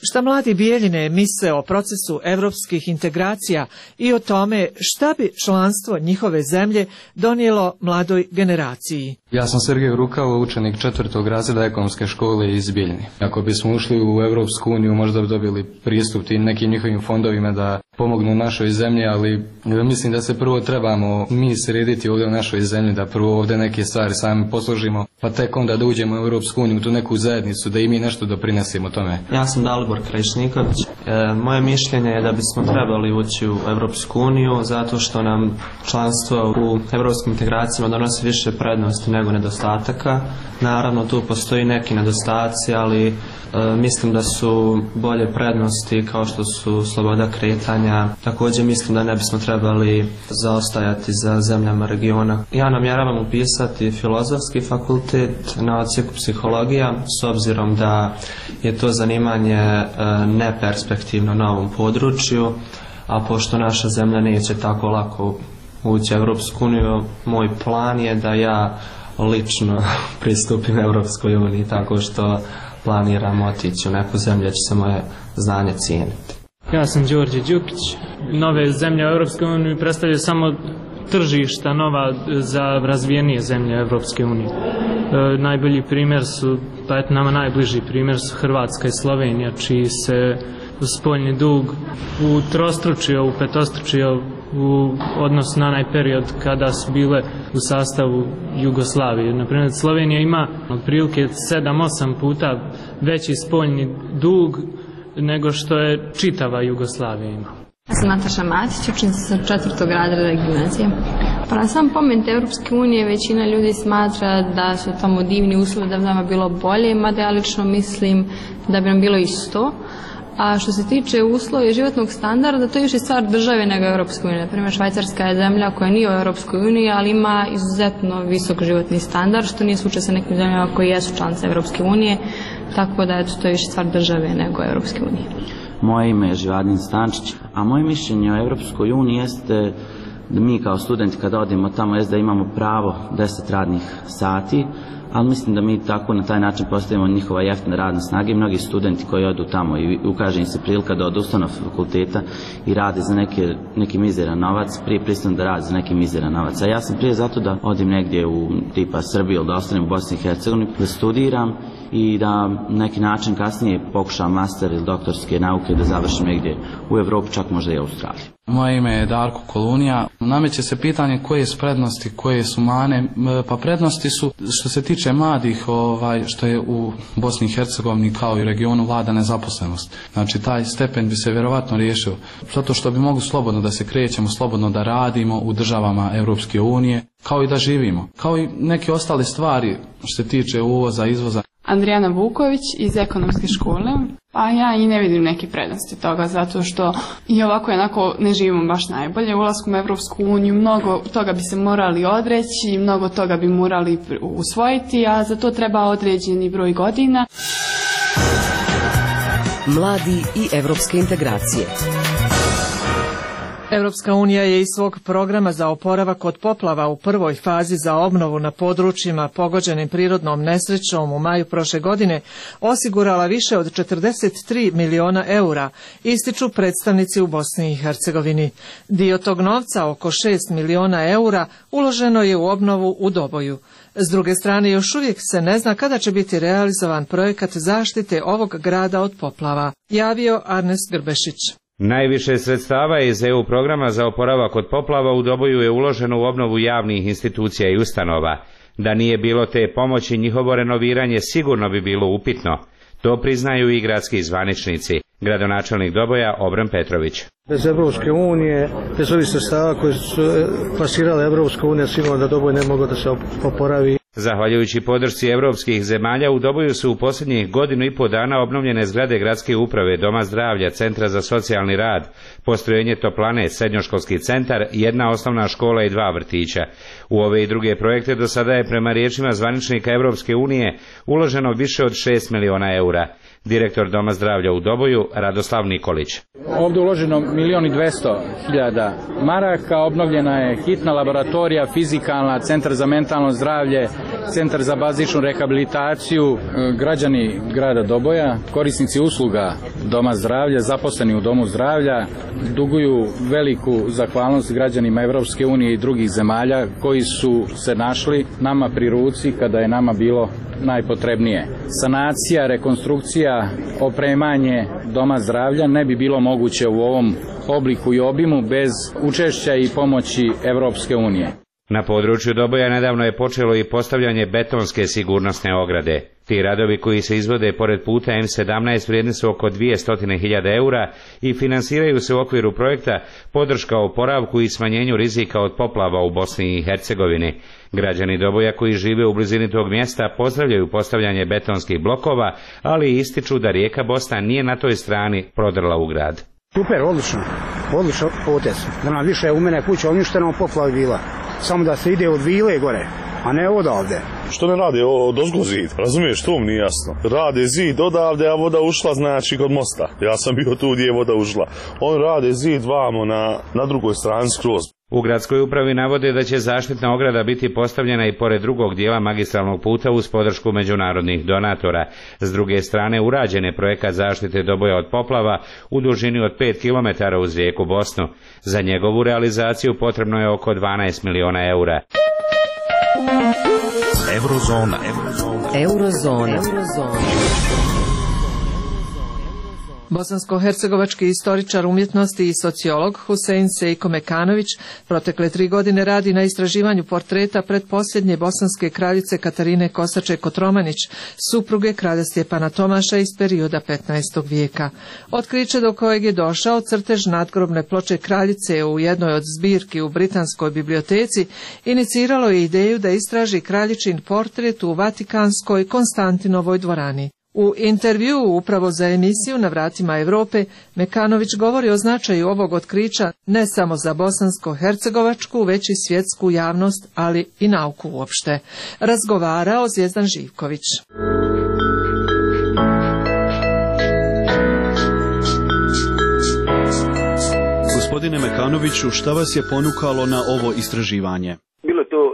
Šta mladi Bijeljine misle o procesu evropskih integracija i o tome šta bi članstvo njihove zemlje donijelo mladoj generaciji. Ja sam Sergej Rukalo, učenik 4. razreda ekonomske škole iz Bijeljine. Ako bismo ušli u Europsku uniju, možda bi dobili pristup tim nekim njihovim fondovima da pomognu našoj zemlji, ali mislim da se prvo trebamo mi srediti ovdje u našoj zemlji, da prvo ovdje neke stvari sami posložimo, pa tek onda da uđemo u Europsku uniju, u tu neku zajednicu, da i mi nešto doprinesemo tome. Ja sam Dalibor Krajišniković. Moje mišljenje je da bismo trebali ući u Europsku uniju zato što nam članstvo u europskim integracijama donosi više prednosti nego nedostataka. Naravno tu postoji neki nedostaci, ali mislim da su bolje prednosti kao što su sloboda kretanja. Također mislim da ne bismo trebali zaostajati za zemljama regiona. Ja namjeravam upisati filozofski fakultet na odsjeku psihologija s obzirom da je to zanimanje neperspektivno na ovom području, a pošto naša zemlja neće tako lako ući u Europsku uniju, moj plan je da ja lično pristupim Europskoj uniji, tako što planiram otići u neku zemlju, će se moje znanje cijeniti. Ja sam Đorđe Đukić. Nove zemlje u Europskoj uniji predstavljaju samo tržišta nova za razvijenije zemlje Europske unije. Najbolji primjer su, pa eto nama najbliži primjer su Hrvatska i Slovenija, čiji se spoljni dug utrostručio, upetostručio u odnosu na onaj period kada su bile u sastavu Jugoslavije. Naprimjer, Slovenija ima otprilike 7-8 puta veći spoljni dug nego što je čitava Jugoslavija ima. Ja sam Nataša Matić, učenica sa 4. razreda gimnazije. Pa na sam pomen Europske unije većina ljudi smatra da su tamo divni uslovi, da bi nama bilo bolje, mada ja lično mislim da bi nam bilo isto. A što se tiče uslova i životnog standarda, to je više stvar države nego Europske unije. Naprimjer, Švajcarska je zemlja koja nije u Europskoj uniji, ali ima izuzetno visok životni standard, što nije slučaj sa nekim zemljama koji jesu članice Europske unije, tako da to je više stvar države nego Europske unije. Moje ime je Živadin Stančić, a moje mišljenje o Europskoj uniji jeste da mi kao studenti kada odemo tamo jeste da imamo pravo 10 radnih sati, ali mislim da mi tako na taj način postavimo njihova jeftina radna snaga i mnogi studenti koji odu tamo i ukaže im se prilika da odustanu od fakulteta i rade za neki mizeran novac, prije pristanu da rade za neki mizeran novac. A ja sam prije zato da odim negdje u tipa Srbiju ili da ostanem u Bosni i Hercegovini, da studiram i da na neki način kasnije pokušam master ili doktorske nauke da završim negdje u Evropi, čak možda i Australiji. Moje ime je Darko Kolunija. Nameće se pitanje koje su prednosti, koje su mane. Pa prednosti su što se tiče mladih, što je u Bosni i Hercegovini kao i regionu vlada nezaposlenost. Znači taj stepen bi se vjerovatno riješio zato što bi mogli slobodno da se krećemo, slobodno da radimo u državama Europske unije, kao i da živimo. Kao i neke ostale stvari što se tiče uvoza, izvoza. Andrijana Vuković iz ekonomske škole. Pa ja i ne vidim neke prednosti toga, zato što i ovako i onako ne živimo baš najbolje. Ulaskom u Evropsku uniju mnogo toga bi se morali odreći, mnogo toga bi morali usvojiti, a za to treba određeni broj godina. Mladi i evropske integracije. Europska unija je iz svog programa za oporavak od poplava u prvoj fazi za obnovu na područjima pogođenim prirodnom nesrećom u maju prošle godine osigurala više od 43 miliona eura, ističu predstavnici u Bosni i Hercegovini. Dio tog novca, oko 6 miliona eura, uloženo je u obnovu u Doboju. S druge strane, još uvijek se ne zna kada će biti realizovan projekat zaštite ovog grada od poplava, javio Arnes Grbešić. Najviše sredstava iz EU programa za oporavak od poplava u Doboju je uloženo u obnovu javnih institucija i ustanova. Da nije bilo te pomoći, njihovo renoviranje sigurno bi bilo upitno. To priznaju i gradski zvaničnici. Gradonačelnik Doboja Obran Petrović. Bez Evropske unije, bez ovih sredstava koje su plasirale Evropska unija, sigurno da Doboj ne mogu da se oporavi. Zahvaljujući podršci evropskih zemalja, u Doboju su u posljednjih 1,5 dana obnovljene zgrade gradske uprave, doma zdravlja, centra za socijalni rad, postrojenje toplane, srednjoškolski centar, jedna osnovna škola i 2 vrtića. U ove i druge projekte do sada je prema riječima zvaničnika Evropske unije uloženo više od 6 miliona eura. Direktor doma zdravlja u Doboju, Radoslav Nikolić. Ovdje je uloženo 1.200.000 maraka, obnovljena je hitna laboratorija, fizikalna, centar za mentalno zdravlje, centar za bazičnu rehabilitaciju, građani grada Doboja, korisnici usluga Doma zdravlja, zaposleni u Domu zdravlja, duguju veliku zahvalnost građanima Evropske unije i drugih zemalja koji su se našli nama pri ruci kada je nama bilo najpotrebnije. Sanacija, rekonstrukcija, opremanje Doma zdravlja ne bi bilo moguće u ovom obliku i obimu bez učešća i pomoći Evropske unije. Na području Doboja nedavno je počelo i postavljanje betonske sigurnosne ograde. Ti radovi koji se izvode pored puta M17 vrijedni su oko 200.000 eura i finansiraju se u okviru projekta Podrška oporavku i smanjenju rizika od poplava u Bosni i Hercegovini. Građani Doboja koji žive u blizini tog mjesta pozdravljaju postavljanje betonskih blokova, ali ističu da rijeka Bosna nije na toj strani prodrla u grad. Super, odlično potez. Da nam više u mene kuća uništena, poplavi bila. Samo da se ide od vile gore, a ne odavde. Što ne rade odozgo zid? Razumiješ, to mi nije jasno. Rade zid odavde, a voda ušla znači kod mosta. Ja sam bio tu gdje je voda ušla. On rade zid vamo na drugoj strani skroz. U gradskoj upravi navode da će zaštitna ograda biti postavljena i pored drugog dijela magistralnog puta uz podršku međunarodnih donatora. S druge strane, urađen je projekat zaštite Doboja od poplava u dužini od 5 km uz rijeku Bosnu. Za njegovu realizaciju potrebno je oko 12 miliona eura. Eurozona. Bosansko-hercegovački istoričar umjetnosti i sociolog Husein Sejko Mekanović protekle 3 godine radi na istraživanju portreta pretposljednje bosanske kraljice Katarine Kosače-Kotromanić, supruge kralja Stjepana Tomaša iz perioda 15. vijeka. Otkriće do kojeg je došao, crtež nadgrobne ploče kraljice u jednoj od zbirki u Britanskoj biblioteci, iniciralo je ideju da istraži kraljičin portret u Vatikanskoj Konstantinovoj dvorani. U intervjuu upravo za emisiju Na vratima Europe, Mekanović govori o značaju ovog otkrića ne samo za bosansko-hercegovačku, već i svjetsku javnost, ali i nauku uopšte. Razgovarao Zvijezdan Živković. Gospodine Mekanoviću, šta vas je ponukalo na ovo istraživanje? Bilo to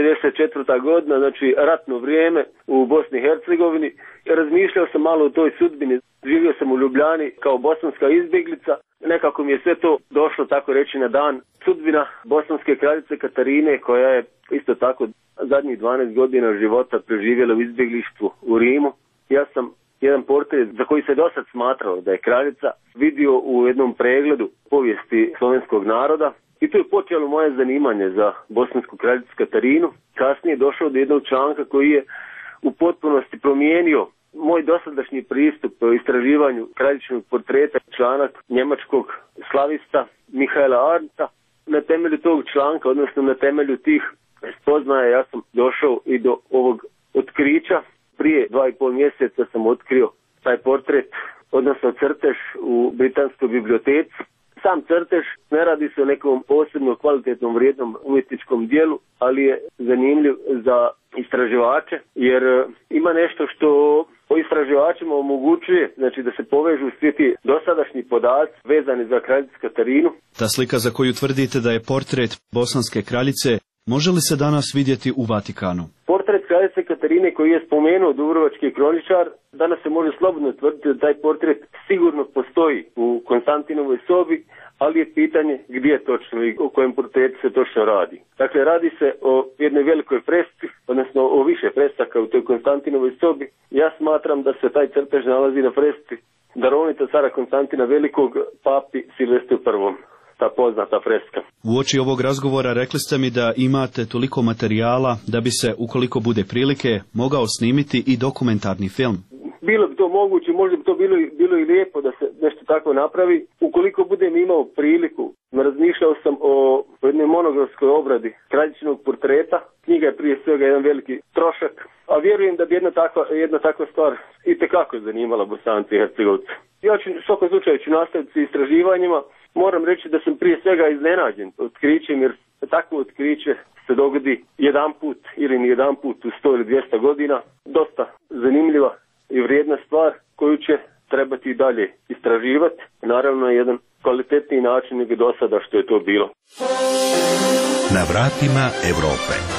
94. godina, znači ratno vrijeme u Bosni i Hercegovini. Razmišljao sam malo o toj sudbini. Živio sam u Ljubljani kao bosanska izbjeglica. Nekako mi je sve to došlo, tako reći, na dan. Sudbina bosanske kraljice Katarine, koja je isto tako zadnjih 12 godina života preživjela u izbjeglištvu u Rimu. Ja sam jedan portret za koji se dosad smatrao da je kraljica vidio u jednom pregledu povijesti slovenskog naroda. I to je počelo moje zanimanje za bosansku kraljicu Katarinu. Kasnije je došao do jednog članka koji je u potpunosti promijenio moj dosadašnji pristup istraživanju kraljičinog portreta, članak njemačkog slavista Mihaela Arndta. Na temelju tog članka, odnosno na temelju tih spoznaja, ja sam došao i do ovog otkrića. Prije 2,5 mjeseca sam otkrio taj portret, odnosno crtež u Britanskoj biblioteci. Sam crtež ne radi se o nekom posebno kvalitetnom vrijednom umjetničkom dijelu, ali je zanimljiv za istraživače, jer ima nešto što o istraživačima omogućuje, znači da se povežu svi ti dosadašnji podaci vezani za kraljicu Katarinu. Ta slika za koju tvrdite da je portret bosanske kraljice, može li se danas vidjeti u Vatikanu? Portret kraljice Katarine koji je spomenuo dubrovački kroničar, danas se može slobodno tvrditi da taj portret sigurno postoji u Konstantinovoj sobi, ali je pitanje gdje točno i o kojem portretu se točno radi. Dakle, radi se o jednoj velikoj freski, odnosno o više fresaka u toj Konstantinovoj sobi. Ja smatram da se taj crtež nalazi na freski darovnica cara Konstantina Velikog papi Silvestru I. Ta poznata freska. Uoči ovog razgovora rekli ste mi da imate toliko materijala da bi se, ukoliko bude prilike, mogao snimiti i dokumentarni film. Bilo bi to moguće, možda bi to bilo i lijepo da se nešto tako napravi. Ukoliko budem imao priliku, razmišljao sam o jednoj monografskoj obradi kraljičinog portreta. Knjiga je prije svega jedan veliki trošak, a vjerujem da bi jedna takva stvar itekako zanimala Bosance i Hercegovce. Ja ću u svakom slučaju nastaviti s istraživanjima. Moram reći da sam prije svega iznenađen otkrićem, jer takvo otkriće se dogodi jedan put ili ni jedan put u 100 ili 200 godina. Dosta zanimljiva i vrijedna stvar koju će trebati i dalje istraživati. Naravno je jedan kvalitetniji način nego do sada što je to bilo. Na vratima Europe.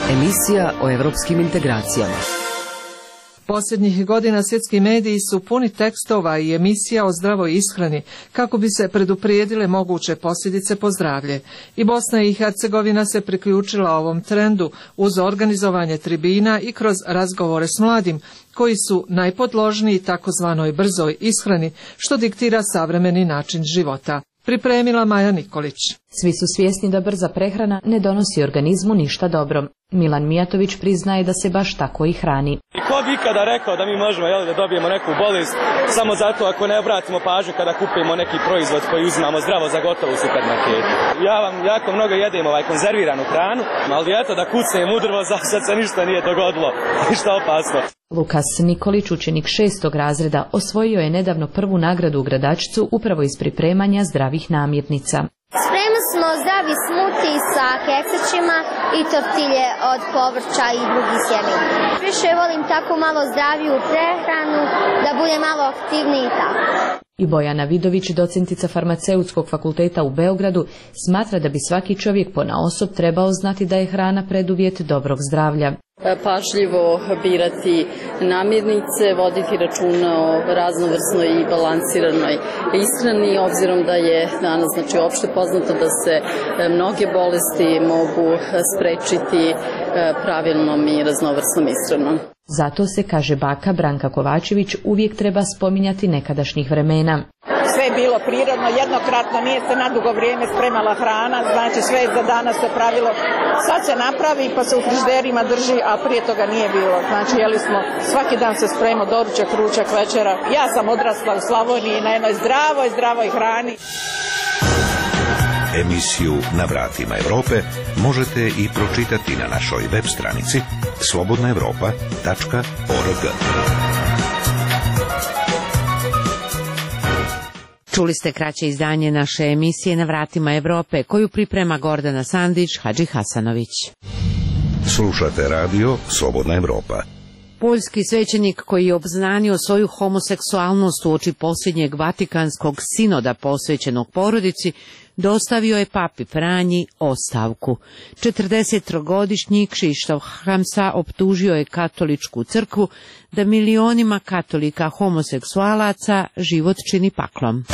Emisija o evropskim integracijama. Posljednjih godina svjetski mediji su puni tekstova i emisija o zdravoj ishrani kako bi se preduprijedile moguće posljedice po zdravlje. I Bosna i Hercegovina se priključila ovom trendu uz organizovanje tribina i kroz razgovore s mladim koji su najpodložniji takozvanoj brzoj ishrani što diktira savremeni način života. Pripremila Maja Nikolić. Svi su svjesni da brza prehrana ne donosi organizmu ništa dobro. Milan Mijatović priznaje da se baš tako i hrani. I ko bi ikada rekao da mi možemo da dobijemo neku bolest samo zato ako ne obratimo pažnju kada kupimo neki proizvod koji uzimamo zdravo za gotovo u supermarketu. Ja vam jako mnogo jedem konzerviranu hranu, ali eto da kucnem u drvo, sad se ništa nije dogodilo, ništa opasno. Lukas Nikolić, učenik 6. razreda, osvojio je nedavno prvu nagradu u Gradačcu upravo iz pripremanja zdravih namirnica. Spremili smo zdravi smuti sa keksićima i tortilje od povrća i drugih sjemena. Više volim tako malo zdraviju prehranu, da bude malo aktivniji tako. I Bojana Vidović, docentica farmaceutskog fakulteta u Beogradu, smatra da bi svaki čovjek ponaosob trebao znati da je hrana preduvjet dobrog zdravlja. Pažljivo birati namirnice, voditi računa o raznovrsnoj i balansiranoj ishrani, obzirom da je danas opšte poznato da se mnoge bolesti mogu sprečiti pravilnom i raznovrsnom ishranom. Zato se, kaže baka Branka Kovačević, uvijek treba spominjati nekadašnjih vremena. Sve je bilo prirodno, jednokratno, nije se na dugo vrijeme spremala hrana, znači sve je za danas se pravilo. Sad se napravi pa se u frižderima drži, a prije toga nije bilo. Znači jeli smo, svaki dan se spremao doručak, ručak, večera. Ja sam odrasla u Slavoniji na jednoj zdravoj hrani. Emisiju Na vratima Europe možete i pročitati na našoj web stranici slobodnaevropa.org. Čuli ste kraće izdanje naše emisije Na vratima Europe, koju priprema Gordana Sandić, Hadži Hasanović. Slušate radio Slobodna Evropa. Poljski svećenik koji je obznanio svoju homoseksualnost uoči posljednjeg Vatikanskog sinoda posvećenog porodici, dostavio je papi Franji ostavku. 43-godišnji Krzysztof Haramsa optužio je katoličku crkvu da milionima katolika homoseksualaca život čini paklom.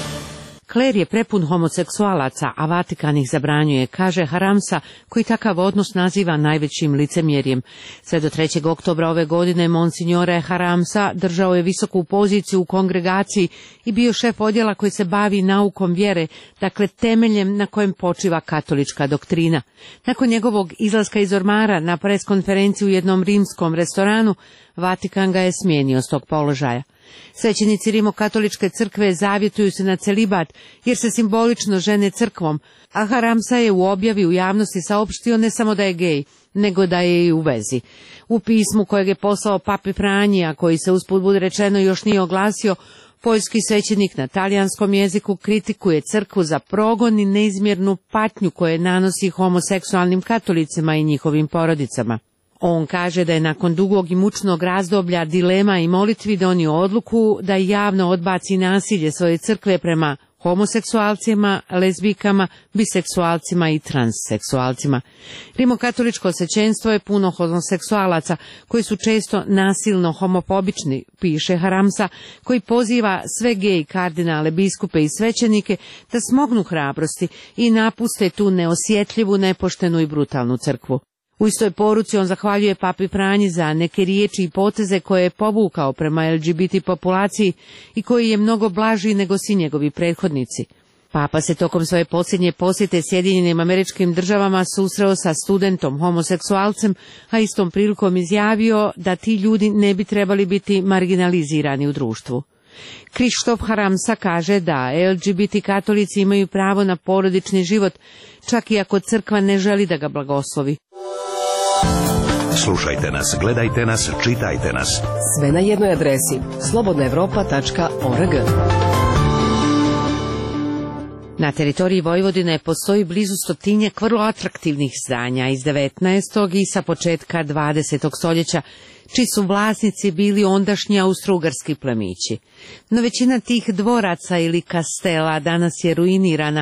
Kler je prepun homoseksualaca, a Vatikan ih zabranjuje, kaže Haramsa, koji takav odnos naziva najvećim licemjerjem. Sve do 3. oktobra ove godine Monsignore Haramsa držao je visoku poziciju u kongregaciji i bio šef odjela koji se bavi naukom vjere, dakle temeljem na kojem počiva katolička doktrina. Nakon njegovog izlaska iz ormara na preskonferenciju u jednom rimskom restoranu, Vatikan ga je smijenio s tog položaja. Svećenici Rimokatoličke crkve zavjetuju se na celibat jer se simbolično žene crkvom, a Haramsa je u objavi u javnosti saopštio ne samo da je gej, nego da je i u vezi. U pismu kojeg je poslao papi Franji, a koji se usput budi rečeno još nije oglasio, poljski svećenik na talijanskom jeziku kritikuje crkvu za progon i neizmjernu patnju koje nanosi homoseksualnim katolicima i njihovim porodicama. On kaže da je nakon dugog i mučnog razdoblja dilema i molitvi donio odluku da javno odbaci nasilje svoje crkve prema homoseksualcima, lezbijkama, biseksualcima i transseksualcima. Rimokatoličko svećenstvo je puno homoseksualaca koji su često nasilno homofobični, piše Haramsa, koji poziva sve gej kardinale, biskupe i svećenike da smognu hrabrosti i napuste tu neosjetljivu, nepoštenu i brutalnu crkvu. U istoj poruci on zahvaljuje papi Franji za neke riječi i poteze koje je povukao prema LGBT populaciji i koji je mnogo blaži nego svi njegovi prethodnici. Papa se tokom svoje posljednje posjete Sjedinjenim Američkim Državama susreo sa studentom homoseksualcem, a istom prilikom izjavio da ti ljudi ne bi trebali biti marginalizirani u društvu. Krzysztof Haramsa kaže da LGBT katolici imaju pravo na porodični život, čak i ako crkva ne želi da ga blagoslovi. Slušajte nas, gledajte nas, čitajte nas. Sve na jednoj adresi slobodnaevropa.org. Na teritoriji Vojvodine postoji blizu 100 vrlo atraktivnih zdanja iz 19. i sa početka 20. stoljeća, čiji su vlasnici bili ondašnji austrougarski plemići. No većina tih dvoraca ili kastela danas je ruinirana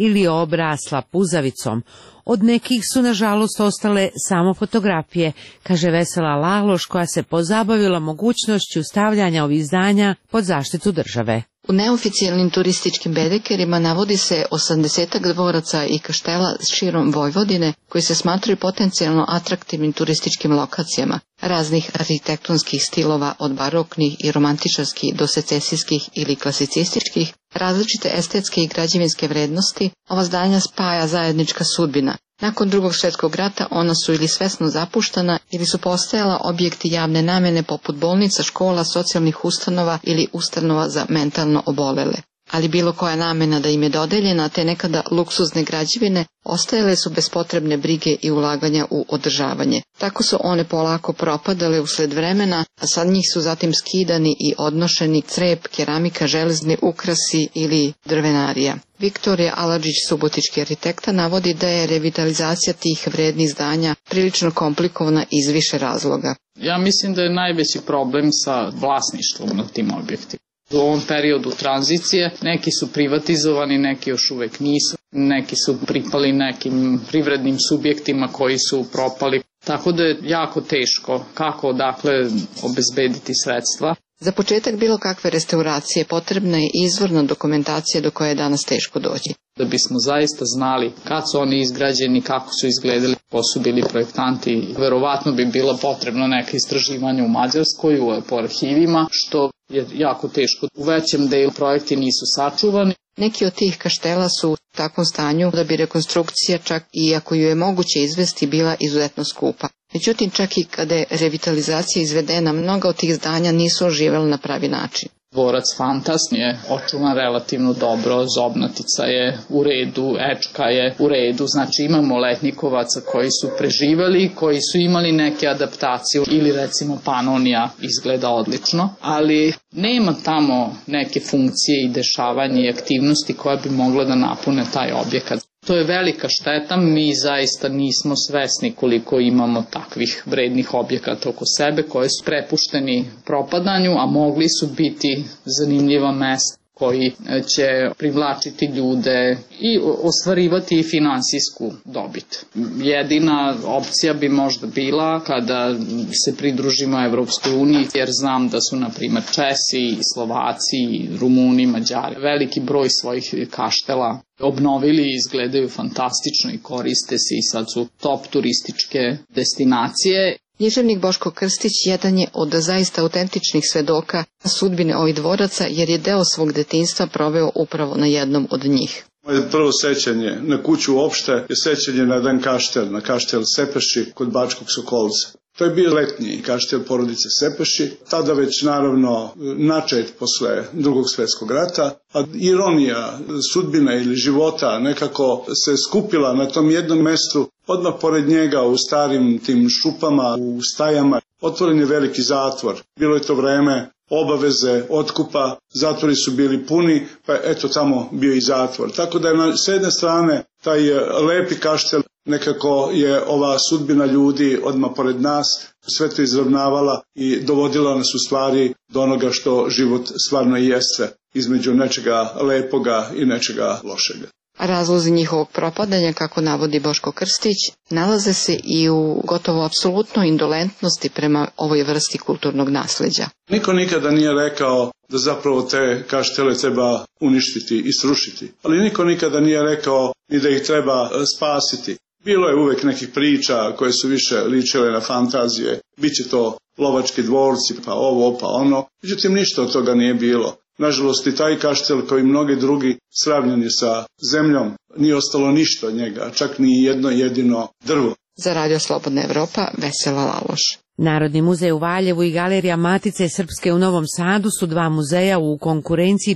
ili obrasla puzavicom. Od nekih su nažalost ostale samo fotografije, kaže Vesela Laloš, koja se pozabavila mogućnošću stavljanja ovih izdanja pod zaštitu države. U neoficijalnim turističkim bedekerima navodi se 80 dvoraca i kaštela širom Vojvodine koji se smatraju potencijalno atraktivnim turističkim lokacijama, raznih arhitektonskih stilova od baroknih i romantičarskih do secesijskih ili klasicističkih, različite estetske i građevinske vrednosti. Ova zdanja spaja zajednička sudbina. Nakon Drugog svjetskog rata ona su ili svesno zapuštana ili su postajala objekti javne namjene poput bolnica, škola, socijalnih ustanova ili ustanova za mentalno obolele. Ali bilo koja namjena da im je dodeljena, te nekada luksuzne građevine, ostajale su bez potrebne brige i ulaganja u održavanje. Tako su one polako propadale usled vremena, a sad njih su zatim skidani i odnošeni crep, keramika, železni ukrasi ili drvenarija. Viktorija Aladžić, subotički arhitekta, navodi da je revitalizacija tih vrednih zdanja prilično komplikovana iz više razloga. Ja mislim da je najveći problem sa vlasništvom na tim objektima. U ovom periodu tranzicije neki su privatizovani, neki još uvek nisu, neki su pripali nekim privrednim subjektima koji su propali. Tako da je jako teško kako odakle obezbediti sredstva. Za početak bilo kakve restauracije potrebna je izvorna dokumentacija do koje je danas teško doći. Da bismo zaista znali kad su oni izgrađeni, kako su izgledali, ko su bili projektanti, verovatno bi bilo potrebno neke istraživanje u Mađarskoj, po arhivima, što je jako teško. U većem delu projekti nisu sačuvani. Neki od tih kaštela su u takvom stanju da bi rekonstrukcija, čak i ako ju je moguće izvesti, bila izuzetno skupa. Međutim, čak i kada je revitalizacija izvedena, mnoga od tih zdanja nisu oživjela na pravi način. Dvorac Fantas je očuvan relativno dobro, Zobnatica je u redu, Ečka je u redu, znači imamo letnikovaca koji su preživali, koji su imali neke adaptacije ili recimo Panonija izgleda odlično, ali nema tamo neke funkcije i dešavanja i aktivnosti koja bi mogla da napune taj objekat. To je velika šteta, mi zaista nismo svesni koliko imamo takvih vrednih objekata oko sebe koji su prepušteni propadanju, a mogli su biti zanimljiva mesta koji će privlačiti ljude i ostvarivati i finansijsku dobit. Jedina opcija bi možda bila kada se pridružimo Evropskoj uniji, jer znam da su, na primjer, Česi, Slovaci, Rumuni, Mađari veliki broj svojih kaštela obnovili i izgledaju fantastično i koriste se i sad su top turističke destinacije. Književnik Boško Krstić jedan je od zaista autentičnih svedoka sudbine ovih dvoraca, jer je deo svog detinjstva proveo upravo na jednom od njih. Moje prvo sećanje na kuću uopšte je sećanje na jedan kaštel, na kaštel Sepeši kod Bačkog Sokolca. To je bio letnji kaštel porodice Sepeši, tada već naravno načet posle Drugog svjetskog rata, a ironija sudbine ili života nekako se skupila na tom jednom mestu, odmah pored njega u starim tim šupama, u stajama. Otvoren je veliki zatvor, bilo je to vreme obaveze, otkupa, zatvori su bili puni, pa eto tamo bio i zatvor. Tako da je s jedne strane taj lepi kaštel, nekako je ova sudbina ljudi odmah pored nas sve to izravnavala i dovodila nas u stvari do onoga što život stvarno i jeste, između nečega lepoga i nečega lošega. Razlozi njihovog propadanja, kako navodi Boško Krstić, nalaze se i u gotovo apsolutnoj indolentnosti prema ovoj vrsti kulturnog nasleđa. Niko nikada nije rekao da zapravo te kaštele treba uništiti i srušiti, ali niko nikada nije rekao ni da ih treba spasiti. Bilo je uvek nekih priča koje su više ličile na fantazije, biće to lovački dvorci, pa ovo, pa ono, međutim ništa od toga nije bilo. Nažalost i taj kaštel kao i mnogi drugi sravnjen je sa zemljom, nije ostalo ništa od njega, čak ni jedno jedino drvo. Za Radio Slobodna Evropa, Vesela Laloš. Narodni muzej u Valjevu i Galerija Matice Srpske u Novom Sadu su dva muzeja u konkurenciji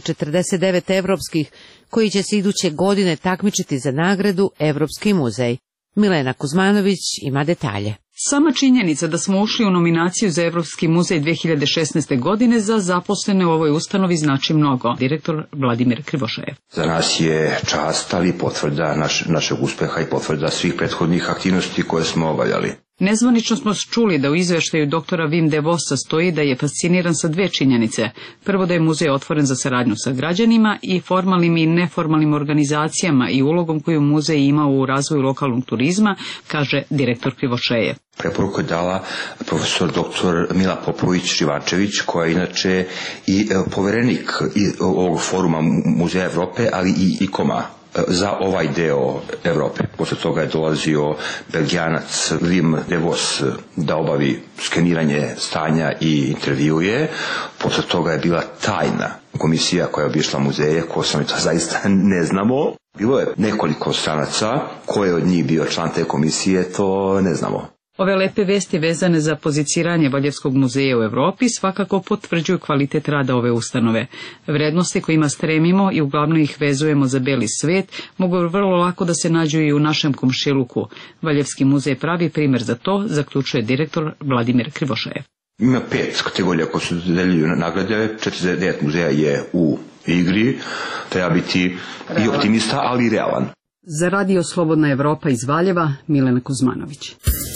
49 evropskih, koji će se iduće godine takmičiti za nagradu Evropski muzej. Milena Kuzmanović ima detalje. Sama činjenica da smo ušli u nominaciju za Evropski muzej 2016. godine za zaposlene u ovoj ustanovi znači mnogo. Direktor Vladimir Krivošajev. Za nas je čast, ali potvrda našeg uspeha i potvrda svih prethodnih aktivnosti koje smo obavljali. Nezvanično smo čuli da u izveštaju doktora Wim de Vossa stoji da je fasciniran sa dve činjenice. Prvo, da je muzej otvoren za saradnju sa građanima i formalnim i neformalnim organizacijama i ulogom koju muzej ima u razvoju lokalnog turizma, kaže direktor Krivošejev. Preporuku je dala profesor dr. Mila Popović-Živančević, koja je inače i poverenik ovog foruma Muzeja Evrope, ali i ICOM-a za ovaj deo Evrope. Posle toga je dolazio Belgijanac Wim de Vos da obavi skeniranje stanja i intervjuje. Posle toga je bila tajna komisija koja je obišla muzeje, ko sam to zaista ne znamo. Bilo je nekoliko stranaca, ko je od njih bio član te komisije, to ne znamo. Ove lepe vesti vezane za poziciranje Valjevskog muzeja u Evropi svakako potvrđuju kvalitet rada ove ustanove. Vrednosti kojima stremimo i uglavnom ih vezujemo za beli svet mogu vrlo lako da se nađu i u našem komšiluku. Valjevski muzej pravi primer za to, zaključuje direktor Vladimir Krivošejev. Ima 5 kategorija koje su deljuju nagrade, 49 muzeja je u igri, treba biti i optimista, ali i realan. Za Radio Slobodna Evropa iz Valjeva, Milena Kuzmanović.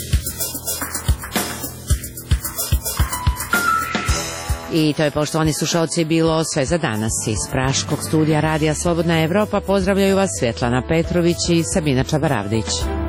I to je, poštovani slušalci, bilo sve za danas. Iz Praškog studija Radija Slobodna Evropa pozdravljaju vas Svjetlana Petrović i Sabina Čabaravdić.